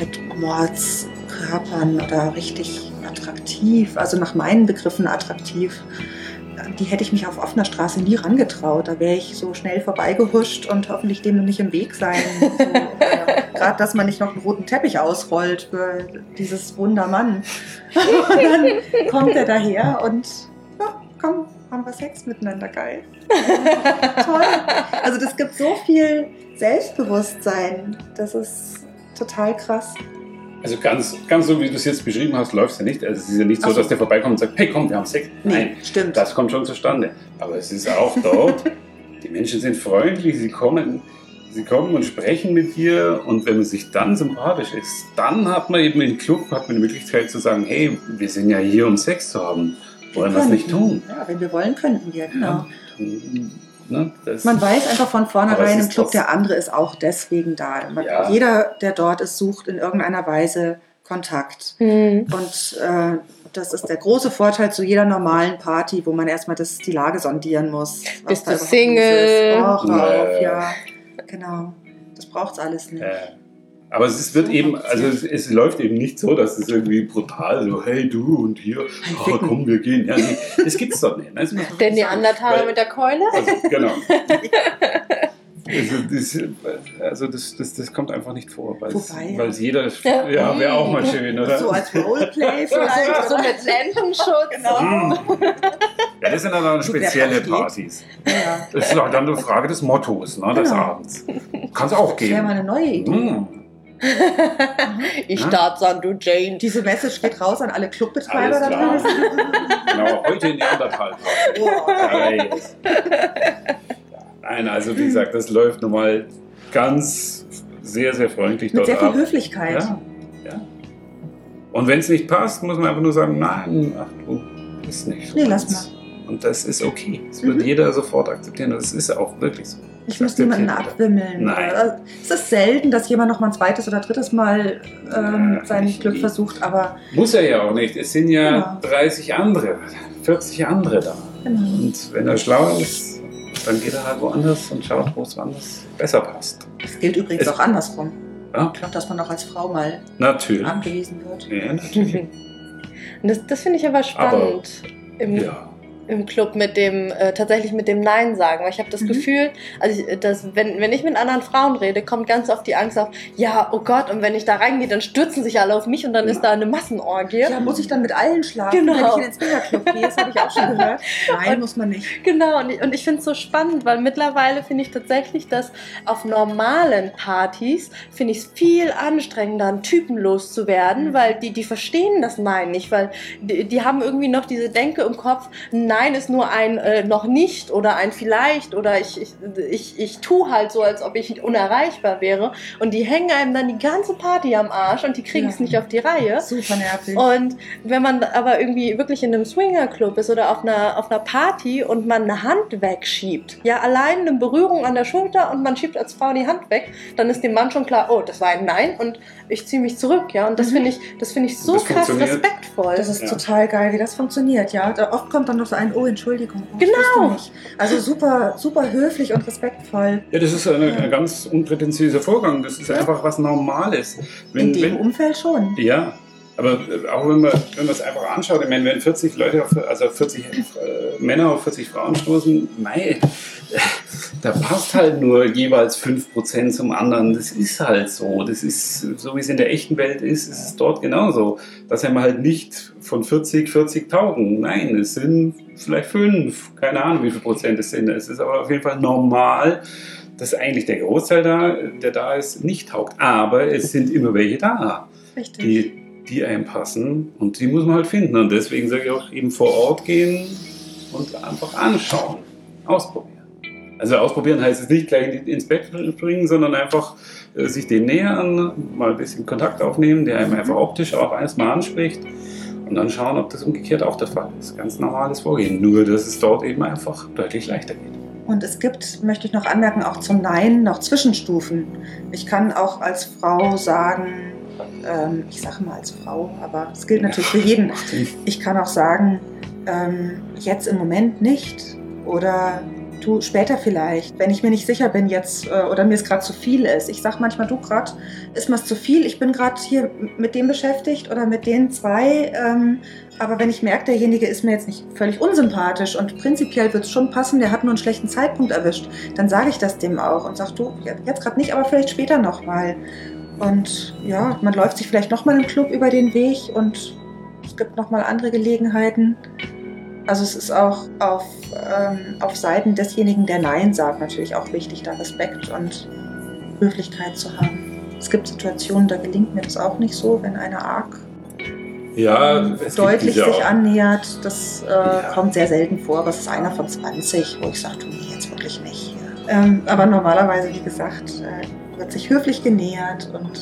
Mordskörpern oder richtig attraktiv, also nach meinen Begriffen attraktiv. Die hätte ich mich auf offener Straße nie rangetraut. Da wäre ich so schnell vorbeigehuscht und hoffentlich dem nicht im Weg sein. Gerade, dass man nicht noch einen roten Teppich ausrollt für dieses Wundermann. Und dann kommt er daher und komm, haben wir Sex miteinander, geil. Toll. Also das gibt so viel Selbstbewusstsein. Das ist total krass. Also ganz so, wie du es jetzt beschrieben hast, läuft es ja nicht. Also es ist ja nicht so, dass der vorbeikommt und sagt, hey komm, wir haben Sex. Nein, stimmt. Das kommt schon zustande. Aber es ist auch dort, die Menschen sind freundlich, sie kommen und sprechen mit dir und wenn man sich dann sympathisch ist, dann hat man eben im Club die Möglichkeit zu sagen, hey, wir sind ja hier, um Sex zu haben. Wollen wir es nicht tun? Ja, wenn wir wollen, könnten wir, genau. Ja, man weiß einfach von vornherein im Club, der andere ist auch deswegen da. Jeder, der dort ist, sucht in irgendeiner Weise Kontakt. Und das ist der große Vorteil zu jeder normalen Party, wo man erstmal die Lage sondieren muss. Bist du Single? Ja, genau. Das braucht es alles nicht. Aber es wird eben, also es läuft eben nicht so, dass es irgendwie brutal so, hey du und hier, komm, wir gehen. Ja, nee, das gibt's doch nicht. Ne? Der Neandertaler mit der Keule? Also, genau. Das kommt einfach nicht vor, weil jeder, wäre auch mal schön, oder? So als Roleplay vielleicht. So mit Lendenschutz. Genau. Ja, das sind dann auch Gut, wer spezielle versteht. Partys. Ja. Das ist auch dann eine Frage des Mottos, ne, des Genau. Abends. Kannst auch Das wäre mal geben. eine neue Idee. Hm. Ich Ja. Tarzan, du Jane. Diese Message geht raus an alle Clubbetreiber Alles da klar. draußen. Genau, heute in Neandertal. Wow. Geil. Nein, also wie gesagt, das läuft nochmal ganz sehr, sehr freundlich Mit dort sehr viel ab. Höflichkeit. Ja, ja. Und wenn es nicht passt, muss man einfach nur sagen, nein, ach du, ist nicht so. Nee, lass meins. Und das ist okay. Das wird jeder sofort akzeptieren. Das ist auch wirklich so. Ich Das muss niemanden akzeptiert jeder. abwimmeln. Nein. Es ist selten, dass jemand noch mal ein zweites oder drittes Mal sein nicht. Glück versucht, aber Muss er ja auch nicht. Es sind ja Genau. 30 andere, 40 andere da. genau. Und wenn er schlau ist, dann geht er halt woanders und schaut, wo es woanders besser passt. Das gilt übrigens Es- auch andersrum. Ja, Dass man auch als Frau mal natürlich. angewiesen wird. Ja, natürlich. Und das finde ich aber spannend Ja. im Club mit dem, tatsächlich mit dem Nein sagen. Weil ich habe das Gefühl, also wenn ich mit anderen Frauen rede, kommt ganz oft die Angst auf, ja, oh Gott, und wenn ich da reingehe, dann stürzen sich alle auf mich und dann ist da eine Massenorgie. Ja, muss ich dann mit allen schlafen, Genau. wenn ich in den Swingerclub gehe? Das habe ich auch schon gehört. Nein, Und- muss man nicht. Genau, und ich finde es so spannend, weil mittlerweile finde ich tatsächlich, dass auf normalen Partys finde ich es viel anstrengender, einen Typen loszuwerden, weil die verstehen das Nein nicht, weil die haben irgendwie noch diese Denke im Kopf, Nein ist nur ein noch nicht oder ein vielleicht oder ich tue halt so, als ob ich unerreichbar wäre und die hängen einem dann die ganze Party am Arsch und die kriegen es Ja. nicht auf die Reihe. Super nervig. Und wenn man aber irgendwie wirklich in einem Swingerclub ist oder auf einer Party und man eine Hand wegschiebt, ja, allein eine Berührung an der Schulter und man schiebt als Frau die Hand weg, dann ist dem Mann schon klar, oh, das war ein Nein und ich ziehe mich zurück, ja. Und das finde ich so Das krass funktioniert. respektvoll. Das ist Ja. total geil, wie das funktioniert, ja. Da oft kommt dann noch so ein, oh, Entschuldigung. Oh, Genau. ich wusste nicht. Also super, super höflich und respektvoll. Ja, das ist ein ganz unprätentiöser Vorgang. Das ist einfach was Normales. In dem Umfeld schon. Ja, aber auch wenn man es einfach anschaut, ich meine, wenn 40 Leute, also 40 Männer auf 40 Frauen stoßen, mei, da passt halt nur jeweils 5% zum anderen. Das ist halt so. Das ist, so wie es in der echten Welt ist es dort genauso. Dass man halt nicht von 40 taugen. Nein, es sind vielleicht 5, keine Ahnung, wie viel Prozent es sind. Es ist aber auf jeden Fall normal, dass eigentlich der Großteil der da ist, nicht taugt. Aber es sind immer welche da, Richtig. die einem passen und die muss man halt finden. Und deswegen sage ich auch, eben vor Ort gehen und einfach anschauen, ausprobieren. Also ausprobieren heißt es nicht gleich ins Bett springen, sondern einfach sich dem nähern, mal ein bisschen Kontakt aufnehmen, der einem einfach optisch auch erstmal anspricht und dann schauen, ob das umgekehrt auch der Fall ist. Ganz normales Vorgehen, nur dass es dort eben einfach deutlich leichter geht. Und es gibt, möchte ich noch anmerken, auch zum Nein noch Zwischenstufen. Ich kann auch als Frau sagen, ich sage mal als Frau, aber es gilt natürlich für jeden. Ich kann auch sagen, jetzt im Moment nicht oder du später vielleicht, wenn ich mir nicht sicher bin jetzt oder mir es gerade zu viel ist. Ich sage manchmal, du gerade, ist mir es zu viel, ich bin gerade hier mit dem beschäftigt oder mit den zwei. Aber wenn ich merke, derjenige ist mir jetzt nicht völlig unsympathisch und prinzipiell wird es schon passen, der hat nur einen schlechten Zeitpunkt erwischt, dann sage ich das dem auch und sage, du, jetzt gerade nicht, aber vielleicht später nochmal. Und ja, man läuft sich vielleicht nochmal im Club über den Weg und es gibt nochmal andere Gelegenheiten. Also es ist auch auf Seiten desjenigen, der Nein sagt, natürlich auch wichtig, da Respekt und Höflichkeit zu haben. Es gibt Situationen, da gelingt mir das auch nicht so, wenn einer arg Ja, es deutlich gibt diese sich auch. annähert. Das kommt sehr selten vor, aber es ist einer von 20, wo ich sage, du, nee, jetzt wirklich nicht. Aber normalerweise, wie gesagt, wird sich höflich genähert und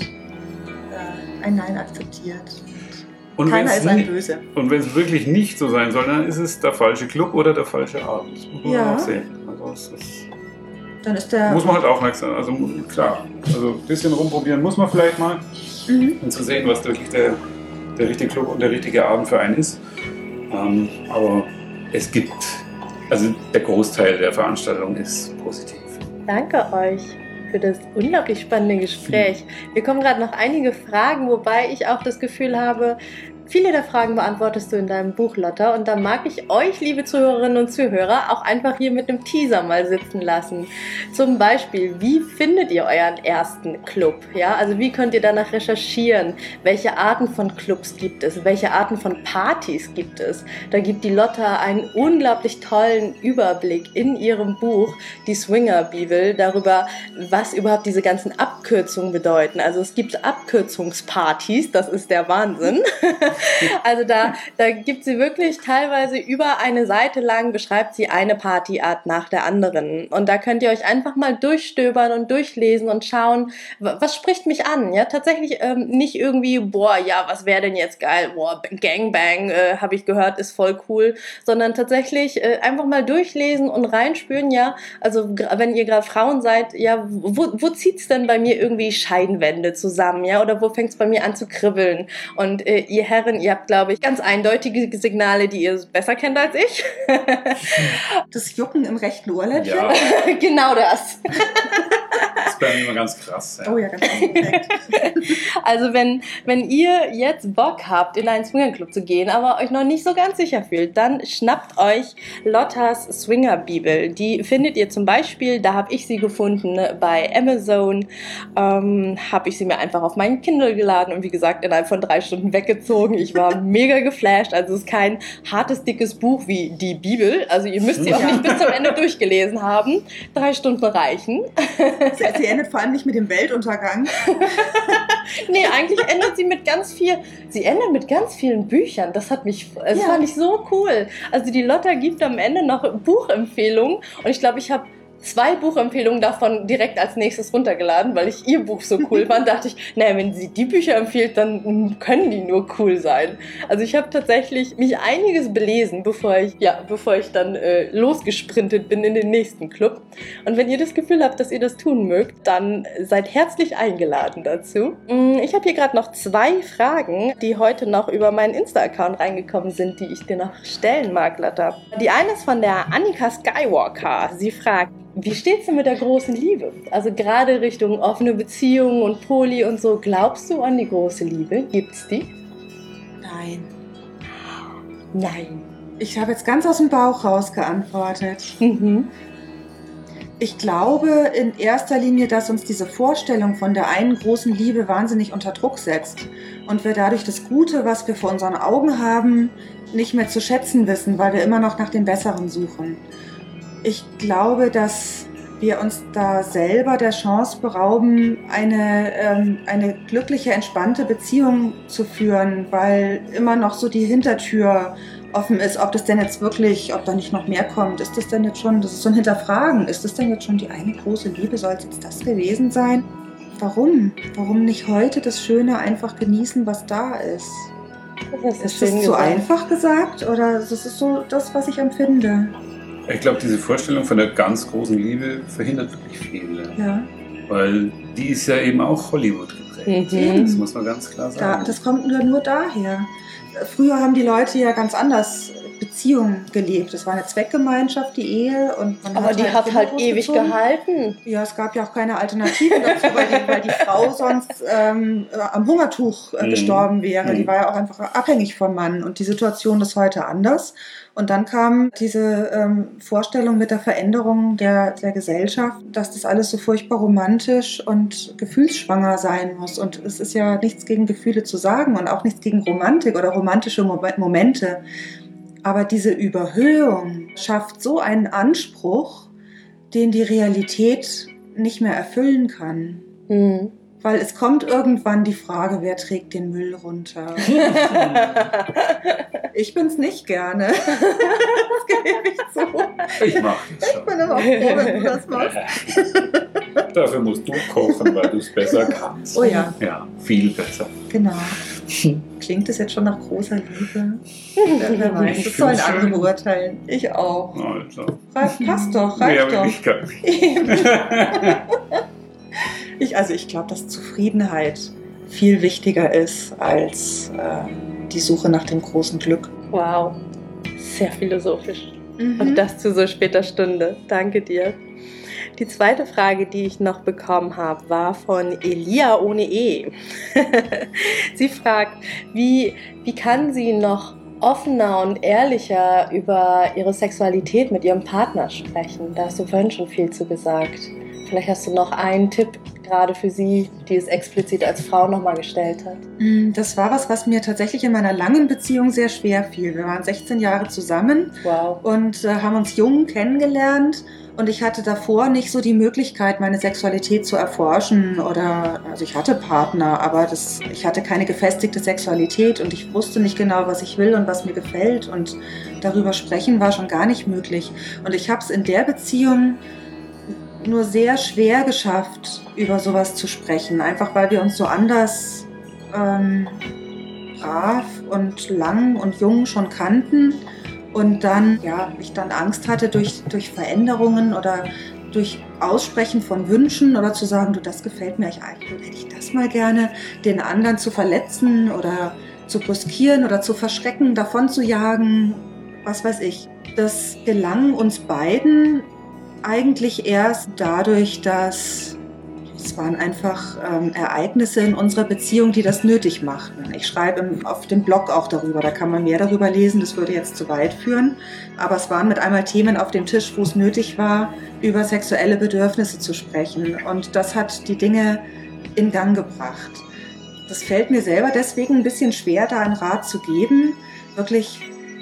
ein Nein akzeptiert. Und Keiner wenn's ist ein nicht- Böse. Und wenn es wirklich nicht so sein soll, dann ist es der falsche Club oder der falsche Abend. Das muss man Ja. auch sehen. Also es ist, Dann ist der... muss man halt aufmerksam, also klar, also ein bisschen rumprobieren muss man vielleicht mal, um zu sehen, was wirklich der richtige Club und der richtige Abend für einen ist. Aber es gibt, also der Großteil der Veranstaltung ist positiv. Danke euch für das unglaublich spannende Gespräch. Mir kommen gerade noch einige Fragen, wobei ich auch das Gefühl habe, Viele der Fragen beantwortest du in deinem Buch, Lotta, und da mag ich euch, liebe Zuhörerinnen und Zuhörer, auch einfach hier mit einem Teaser mal sitzen lassen. Zum Beispiel, wie findet ihr euren ersten Club? Ja, also wie könnt ihr danach recherchieren? Welche Arten von Clubs gibt es? Welche Arten von Partys gibt es? Da gibt die Lotta einen unglaublich tollen Überblick in ihrem Buch, die Swinger-Bibel, darüber, was überhaupt diese ganzen Abkürzungen bedeuten. Also es gibt Abkürzungspartys, das ist der Wahnsinn. Also da gibt sie wirklich teilweise über eine Seite lang, beschreibt sie eine Partyart nach der anderen. Und da könnt ihr euch einfach mal durchstöbern und durchlesen und schauen, was spricht mich an? Ja, tatsächlich nicht irgendwie, boah, ja, was wäre denn jetzt geil? Boah, Gangbang, habe ich gehört, ist voll cool. Sondern tatsächlich einfach mal durchlesen und reinspüren, ja, also wenn ihr gerade Frauen seid, ja, wo zieht's denn bei mir irgendwie Scheidenwände zusammen, ja, oder wo fängt's bei mir an zu kribbeln? Und ihr Herren, ihr habt, glaube ich, ganz eindeutige Signale, die ihr besser kennt als ich. Das Jucken im rechten Ohrläppchen? Ja. Genau das. Das ist bei mir immer ganz krass. Ja. Oh ja, ganz perfekt. Also wenn ihr jetzt Bock habt, in einen Swingerclub zu gehen, aber euch noch nicht so ganz sicher fühlt, dann schnappt euch Lottas Swinger-Bibel. Die findet ihr zum Beispiel, da habe ich sie gefunden, bei Amazon. Habe ich sie mir einfach auf meinen Kindle geladen und wie gesagt, innerhalb von 3 Stunden weggezogen. Ich war mega geflasht. Also es ist kein hartes, dickes Buch wie die Bibel. Also ihr müsst sie auch nicht bis zum Ende durchgelesen haben. 3 Stunden reichen. Sie endet vor allem nicht mit dem Weltuntergang. Nee, eigentlich endet sie mit ganz vielen Büchern. Das fand ich so cool. Also die Lotta gibt am Ende noch Buchempfehlungen und ich glaube, ich habe 2 Buchempfehlungen davon direkt als nächstes runtergeladen, weil ich ihr Buch so cool fand. Dachte ich, naja, wenn sie die Bücher empfiehlt, dann können die nur cool sein. Also ich habe tatsächlich mich einiges belesen, bevor ich dann losgesprintet bin in den nächsten Club. Und wenn ihr das Gefühl habt, dass ihr das tun mögt, dann seid herzlich eingeladen dazu. Ich habe hier gerade noch 2 Fragen, die heute noch über meinen Insta-Account reingekommen sind, die ich dir noch stellen mag, Lotta. Die eine ist von der Annika Skywalker. Sie fragt, wie steht's denn mit der großen Liebe? Also gerade Richtung offene Beziehungen und Poly und so. Glaubst du an die große Liebe? Gibt's die? Nein. Nein. Ich habe jetzt ganz aus dem Bauch raus geantwortet. Mhm. Ich glaube in erster Linie, dass uns diese Vorstellung von der einen großen Liebe wahnsinnig unter Druck setzt und wir dadurch das Gute, was wir vor unseren Augen haben, nicht mehr zu schätzen wissen, weil wir immer noch nach dem Besseren suchen. Ich glaube, dass wir uns da selber der Chance berauben, eine glückliche, entspannte Beziehung zu führen, weil immer noch so die Hintertür offen ist, ob das denn jetzt wirklich, ob da nicht noch mehr kommt. Ist das denn jetzt schon, das ist so ein Hinterfragen, ist das denn jetzt schon die eine große Liebe? Soll es jetzt das gewesen sein? Warum? Warum nicht heute das Schöne einfach genießen, was da ist? Ist das zu einfach gesagt oder das ist so das, was ich empfinde? Ich glaube, diese Vorstellung von der ganz großen Liebe verhindert wirklich viele. Ja. Weil die ist ja eben auch Hollywood geprägt. Mhm. Das muss man ganz klar sagen. Das kommt nur daher. Früher haben die Leute ja ganz anders Beziehungen gelebt. Es war eine Zweckgemeinschaft, die Ehe. Und man Aber die hat halt ewig gehalten. Ja, es gab ja auch keine Alternative dazu, weil die Frau sonst am Hungertuch gestorben wäre. Die war ja auch einfach abhängig vom Mann. Und die Situation ist heute anders. Und dann kam diese Vorstellung mit der Veränderung der Gesellschaft, dass das alles so furchtbar romantisch und gefühlsschwanger sein muss. Und es ist ja nichts gegen Gefühle zu sagen und auch nichts gegen Romantik oder romantische Momente. Aber diese Überhöhung schafft so einen Anspruch, den die Realität nicht mehr erfüllen kann. Mhm. Weil es kommt irgendwann die Frage, wer trägt den Müll runter? Ich bin's nicht gerne. Das gebe ich zu. Ich mache das schon. Ich bin aber froh, wenn du das machst. Dafür musst du kochen, weil du es besser kannst. Oh ja. Ja, viel besser. Genau. Klingt es jetzt schon nach großer Liebe? Wer weiß, das sollen andere beurteilen. Ich auch. Also. Passt doch, reicht doch. Ich kann nicht. Ich glaube, dass Zufriedenheit viel wichtiger ist als die Suche nach dem großen Glück. Wow, sehr philosophisch. Und das zu so später Stunde. Danke dir. Die zweite Frage, die ich noch bekommen habe, war von Elia ohne E. Sie fragt, wie kann sie noch offener und ehrlicher über ihre Sexualität mit ihrem Partner sprechen? Da hast du vorhin schon viel zu gesagt. Vielleicht hast du noch einen Tipp gerade für sie, die es explizit als Frau nochmal gestellt hat. Das war was mir tatsächlich in meiner langen Beziehung sehr schwer fiel. Wir waren 16 Jahre zusammen und haben uns jung kennengelernt. Und ich hatte davor nicht so die Möglichkeit, meine Sexualität zu erforschen also ich hatte Partner, aber ich hatte keine gefestigte Sexualität und ich wusste nicht genau, was ich will und was mir gefällt und darüber sprechen war schon gar nicht möglich. Und ich habe es in der Beziehung nur sehr schwer geschafft, über sowas zu sprechen, einfach weil wir uns so anders brav und lang und jung schon kannten. Und dann, ich dann Angst hatte durch Veränderungen oder durch Aussprechen von Wünschen oder zu sagen, du, das gefällt mir eigentlich, hätte ich das mal gerne, den anderen zu verletzen oder zu brüskieren oder zu verschrecken, davon zu jagen, was weiß ich. Das gelang uns beiden eigentlich erst dadurch, dass es waren einfach Ereignisse in unserer Beziehung, die das nötig machten. Ich schreibe auf dem Blog auch darüber, da kann man mehr darüber lesen, das würde jetzt zu weit führen. Aber es waren mit einmal Themen auf dem Tisch, wo es nötig war, über sexuelle Bedürfnisse zu sprechen. Und das hat die Dinge in Gang gebracht. Das fällt mir selber deswegen ein bisschen schwer, da einen Rat zu geben, wirklich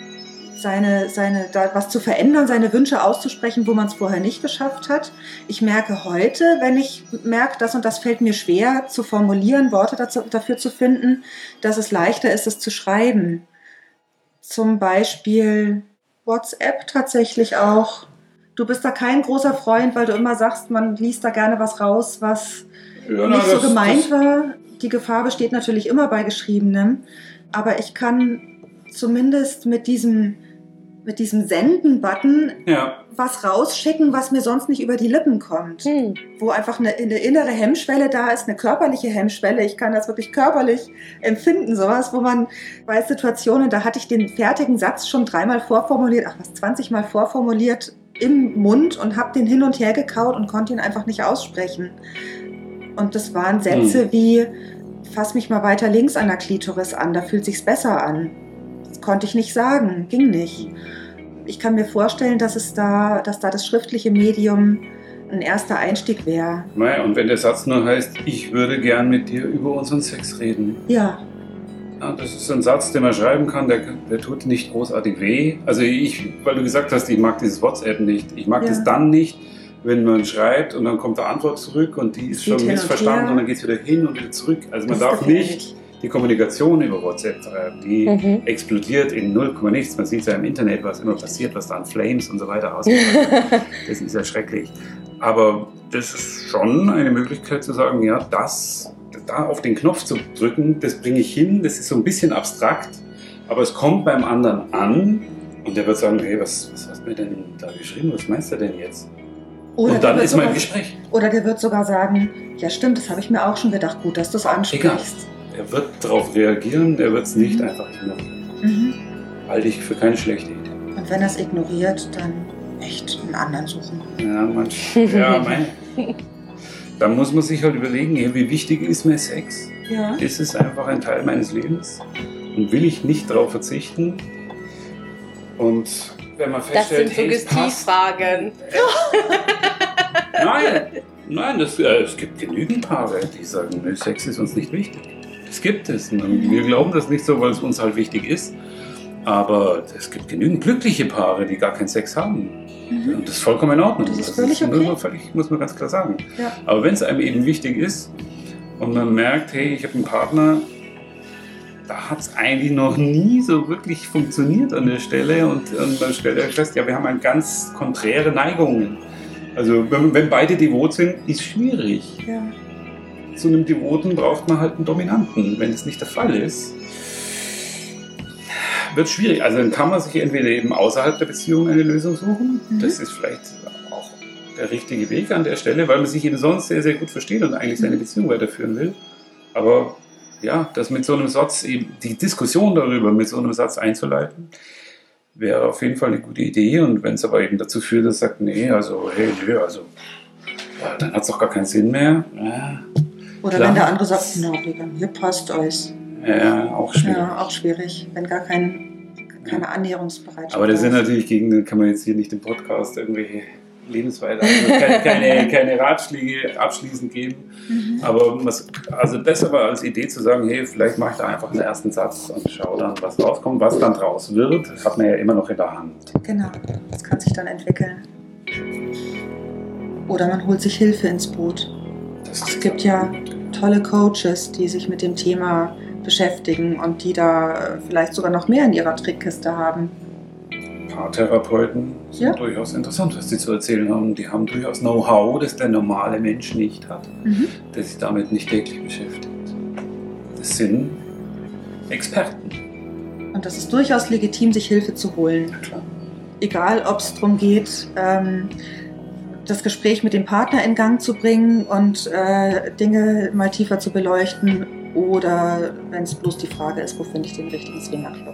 da was zu verändern, seine Wünsche auszusprechen, wo man es vorher nicht geschafft hat. Ich merke heute, wenn ich merke, das und das fällt mir schwer zu formulieren, Worte dafür zu finden, dass es leichter ist, es zu schreiben. Zum Beispiel WhatsApp tatsächlich auch. Du bist da kein großer Freund, weil du immer sagst, man liest da gerne was raus, was nicht so gemeint war. Die Gefahr besteht natürlich immer bei Geschriebenem, aber ich kann zumindest mit diesem Senden-Button was rausschicken, was mir sonst nicht über die Lippen kommt. Wo einfach eine innere Hemmschwelle da ist, eine körperliche Hemmschwelle. Ich kann das wirklich körperlich empfinden, sowas, wo man bei Situationen, da hatte ich den fertigen Satz schon 20 Mal vorformuliert im Mund und habe den hin und her gekaut und konnte ihn einfach nicht aussprechen. Und das waren Sätze wie, fass mich mal weiter links an der Klitoris an, da fühlt sich's besser an. Das konnte ich nicht sagen, ging nicht. Ich kann mir vorstellen, dass da das schriftliche Medium ein erster Einstieg wäre. Naja, und wenn der Satz nur heißt, ich würde gern mit dir über unseren Sex reden. Ja, das ist ein Satz, den man schreiben kann, der tut nicht großartig weh. Also weil du gesagt hast, ich mag dieses WhatsApp nicht. Ich mag das dann nicht, wenn man schreibt und dann kommt eine Antwort zurück und die ist schon missverstanden und dann geht es wieder hin und wieder zurück. Also man darf nicht die Kommunikation über WhatsApp treiben, die explodiert in 0, nichts. Man sieht ja im Internet, was immer passiert, was da an Flames und so weiter rauskommt. Das ist ja schrecklich. Aber das ist schon eine Möglichkeit zu sagen, da auf den Knopf zu drücken, das bringe ich hin, das ist so ein bisschen abstrakt, aber es kommt beim anderen an und der wird sagen, hey, was hast du mir denn da geschrieben, was meinst du denn jetzt? Und dann ist man im Gespräch. Oder der wird sogar sagen, ja stimmt, das habe ich mir auch schon gedacht, gut, dass du es ansprichst. Egal. Er wird darauf reagieren, er wird es nicht einfach ignorieren. Halte ich für keine schlechte Idee. Und wenn er es ignoriert, dann echt einen anderen suchen. Dann muss man sich halt überlegen, wie wichtig ist mir Sex? Ja. Ist es einfach ein Teil meines Lebens? Und will ich nicht darauf verzichten? Und wenn man feststellt, das sind Suggestivfragen. Nein, es gibt genügend Paare, die sagen, Sex ist uns nicht wichtig. Das gibt es. Und wir glauben das nicht so, weil es uns halt wichtig ist. Aber es gibt genügend glückliche Paare, die gar keinen Sex haben. Und das ist vollkommen in Ordnung. Das ist völlig okay. Muss man ganz klar sagen. Ja. Aber wenn es einem eben wichtig ist und man merkt, hey, ich habe einen Partner, da hat es eigentlich noch nie so wirklich funktioniert an der Stelle. Und dann stellt er fest, wir haben eine ganz konträre Neigungen. Also wenn beide devot sind, ist es schwierig. Ja. Zu einem Devoten braucht man halt einen Dominanten. Wenn das nicht der Fall ist, wird es schwierig. Also dann kann man sich entweder eben außerhalb der Beziehung eine Lösung suchen. Das ist vielleicht auch der richtige Weg an der Stelle, weil man sich eben sonst sehr, sehr gut versteht und eigentlich seine Beziehung weiterführen will. Aber das mit so einem Satz, eben die Diskussion darüber mit so einem Satz einzuleiten, wäre auf jeden Fall eine gute Idee. Und wenn es aber eben dazu führt, dass sagt, nee, also, hey, nö, also, ja, dann hat es doch gar keinen Sinn mehr. Ja, Oder klar. wenn der andere sagt, na, bei mir passt euch. Ja, auch schwierig. Ja, auch schwierig, wenn gar keine Annäherungsbereitschaft Aber das sind ist. natürlich gegen, kann man jetzt hier nicht im Podcast irgendwelche Lebensweise, also keine Ratschläge abschließend geben. Aber also besser war als Idee zu sagen, hey, vielleicht mache ich da einfach einen ersten Satz und schau dann, was rauskommt. Was dann draus wird, hat man ja immer noch in der Hand. Genau, das kann sich dann entwickeln. Oder man holt sich Hilfe ins Boot. Es gibt ja tolle Coaches, die sich mit dem Thema beschäftigen und die da vielleicht sogar noch mehr in ihrer Trickkiste haben. Paartherapeuten sind Ja. durchaus interessant, was die zu erzählen haben. Die haben durchaus Know-how, das der normale Mensch nicht hat, der sich damit nicht täglich beschäftigt. Das sind Experten. Und das ist durchaus legitim, sich Hilfe zu holen. Ja, klar. Egal, ob es darum geht, das Gespräch mit dem Partner in Gang zu bringen und Dinge mal tiefer zu beleuchten, oder wenn es bloß die Frage ist, wo finde ich den richtigen Swingerclub.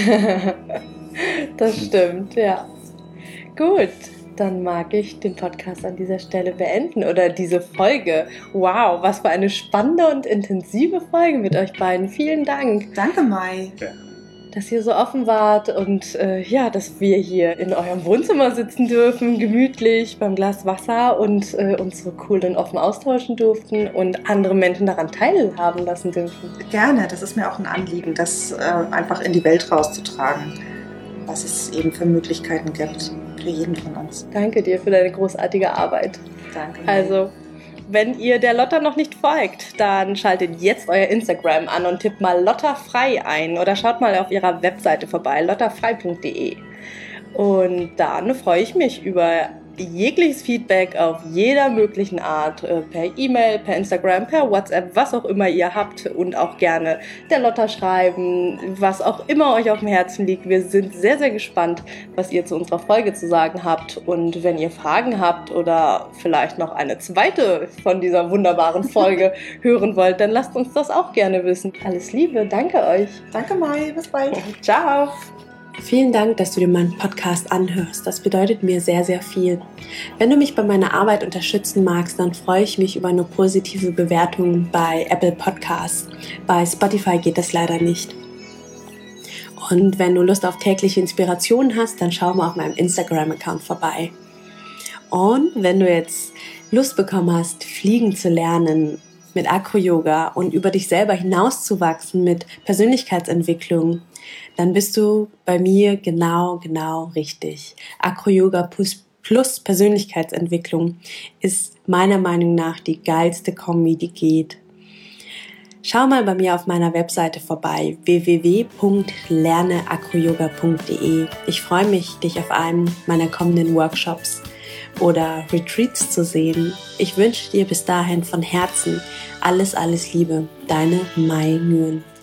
Das stimmt, ja. Gut, dann mag ich den Podcast an dieser Stelle beenden oder diese Folge. Wow, was für eine spannende und intensive Folge mit euch beiden. Vielen Dank, Danke, Mai. dass ihr so offen wart und ja, dass wir hier in eurem Wohnzimmer sitzen dürfen, gemütlich beim Glas Wasser und uns so cool und offen austauschen durften und andere Menschen daran teilhaben lassen dürfen. Gerne, das ist mir auch ein Anliegen, das einfach in die Welt rauszutragen, was es eben für Möglichkeiten gibt, für jeden von uns. Danke dir für deine großartige Arbeit. Danke. Mai. Also, wenn ihr der Lotta noch nicht folgt, dann schaltet jetzt euer Instagram an und tippt mal lottafrei ein oder schaut mal auf ihrer Webseite vorbei, lottafrei.de. Und dann freue ich mich über jegliches Feedback auf jeder möglichen Art, per E-Mail, per Instagram, per WhatsApp, was auch immer ihr habt und auch gerne der Lotta schreiben, was auch immer euch auf dem Herzen liegt. Wir sind sehr, sehr gespannt, was ihr zu unserer Folge zu sagen habt, und wenn ihr Fragen habt oder vielleicht noch eine zweite von dieser wunderbaren Folge hören wollt, dann lasst uns das auch gerne wissen. Alles Liebe, danke euch. Danke, Mai. Bis bald. Ciao. Vielen Dank, dass du dir meinen Podcast anhörst. Das bedeutet mir sehr, sehr viel. Wenn du mich bei meiner Arbeit unterstützen magst, dann freue ich mich über eine positive Bewertung bei Apple Podcasts. Bei Spotify geht das leider nicht. Und wenn du Lust auf tägliche Inspirationen hast, dann schau mal auf meinem Instagram-Account vorbei. Und wenn du jetzt Lust bekommen hast, fliegen zu lernen mit Acro-Yoga und über dich selber hinauszuwachsen mit Persönlichkeitsentwicklung, dann bist du bei mir genau richtig. Acro-Yoga plus Persönlichkeitsentwicklung ist meiner Meinung nach die geilste Kombi, die geht. Schau mal bei mir auf meiner Webseite vorbei, www.lerneacroyoga.de. Ich freue mich, dich auf einem meiner kommenden Workshops oder Retreats zu sehen. Ich wünsche dir bis dahin von Herzen alles Liebe. Deine Mai Nguyen.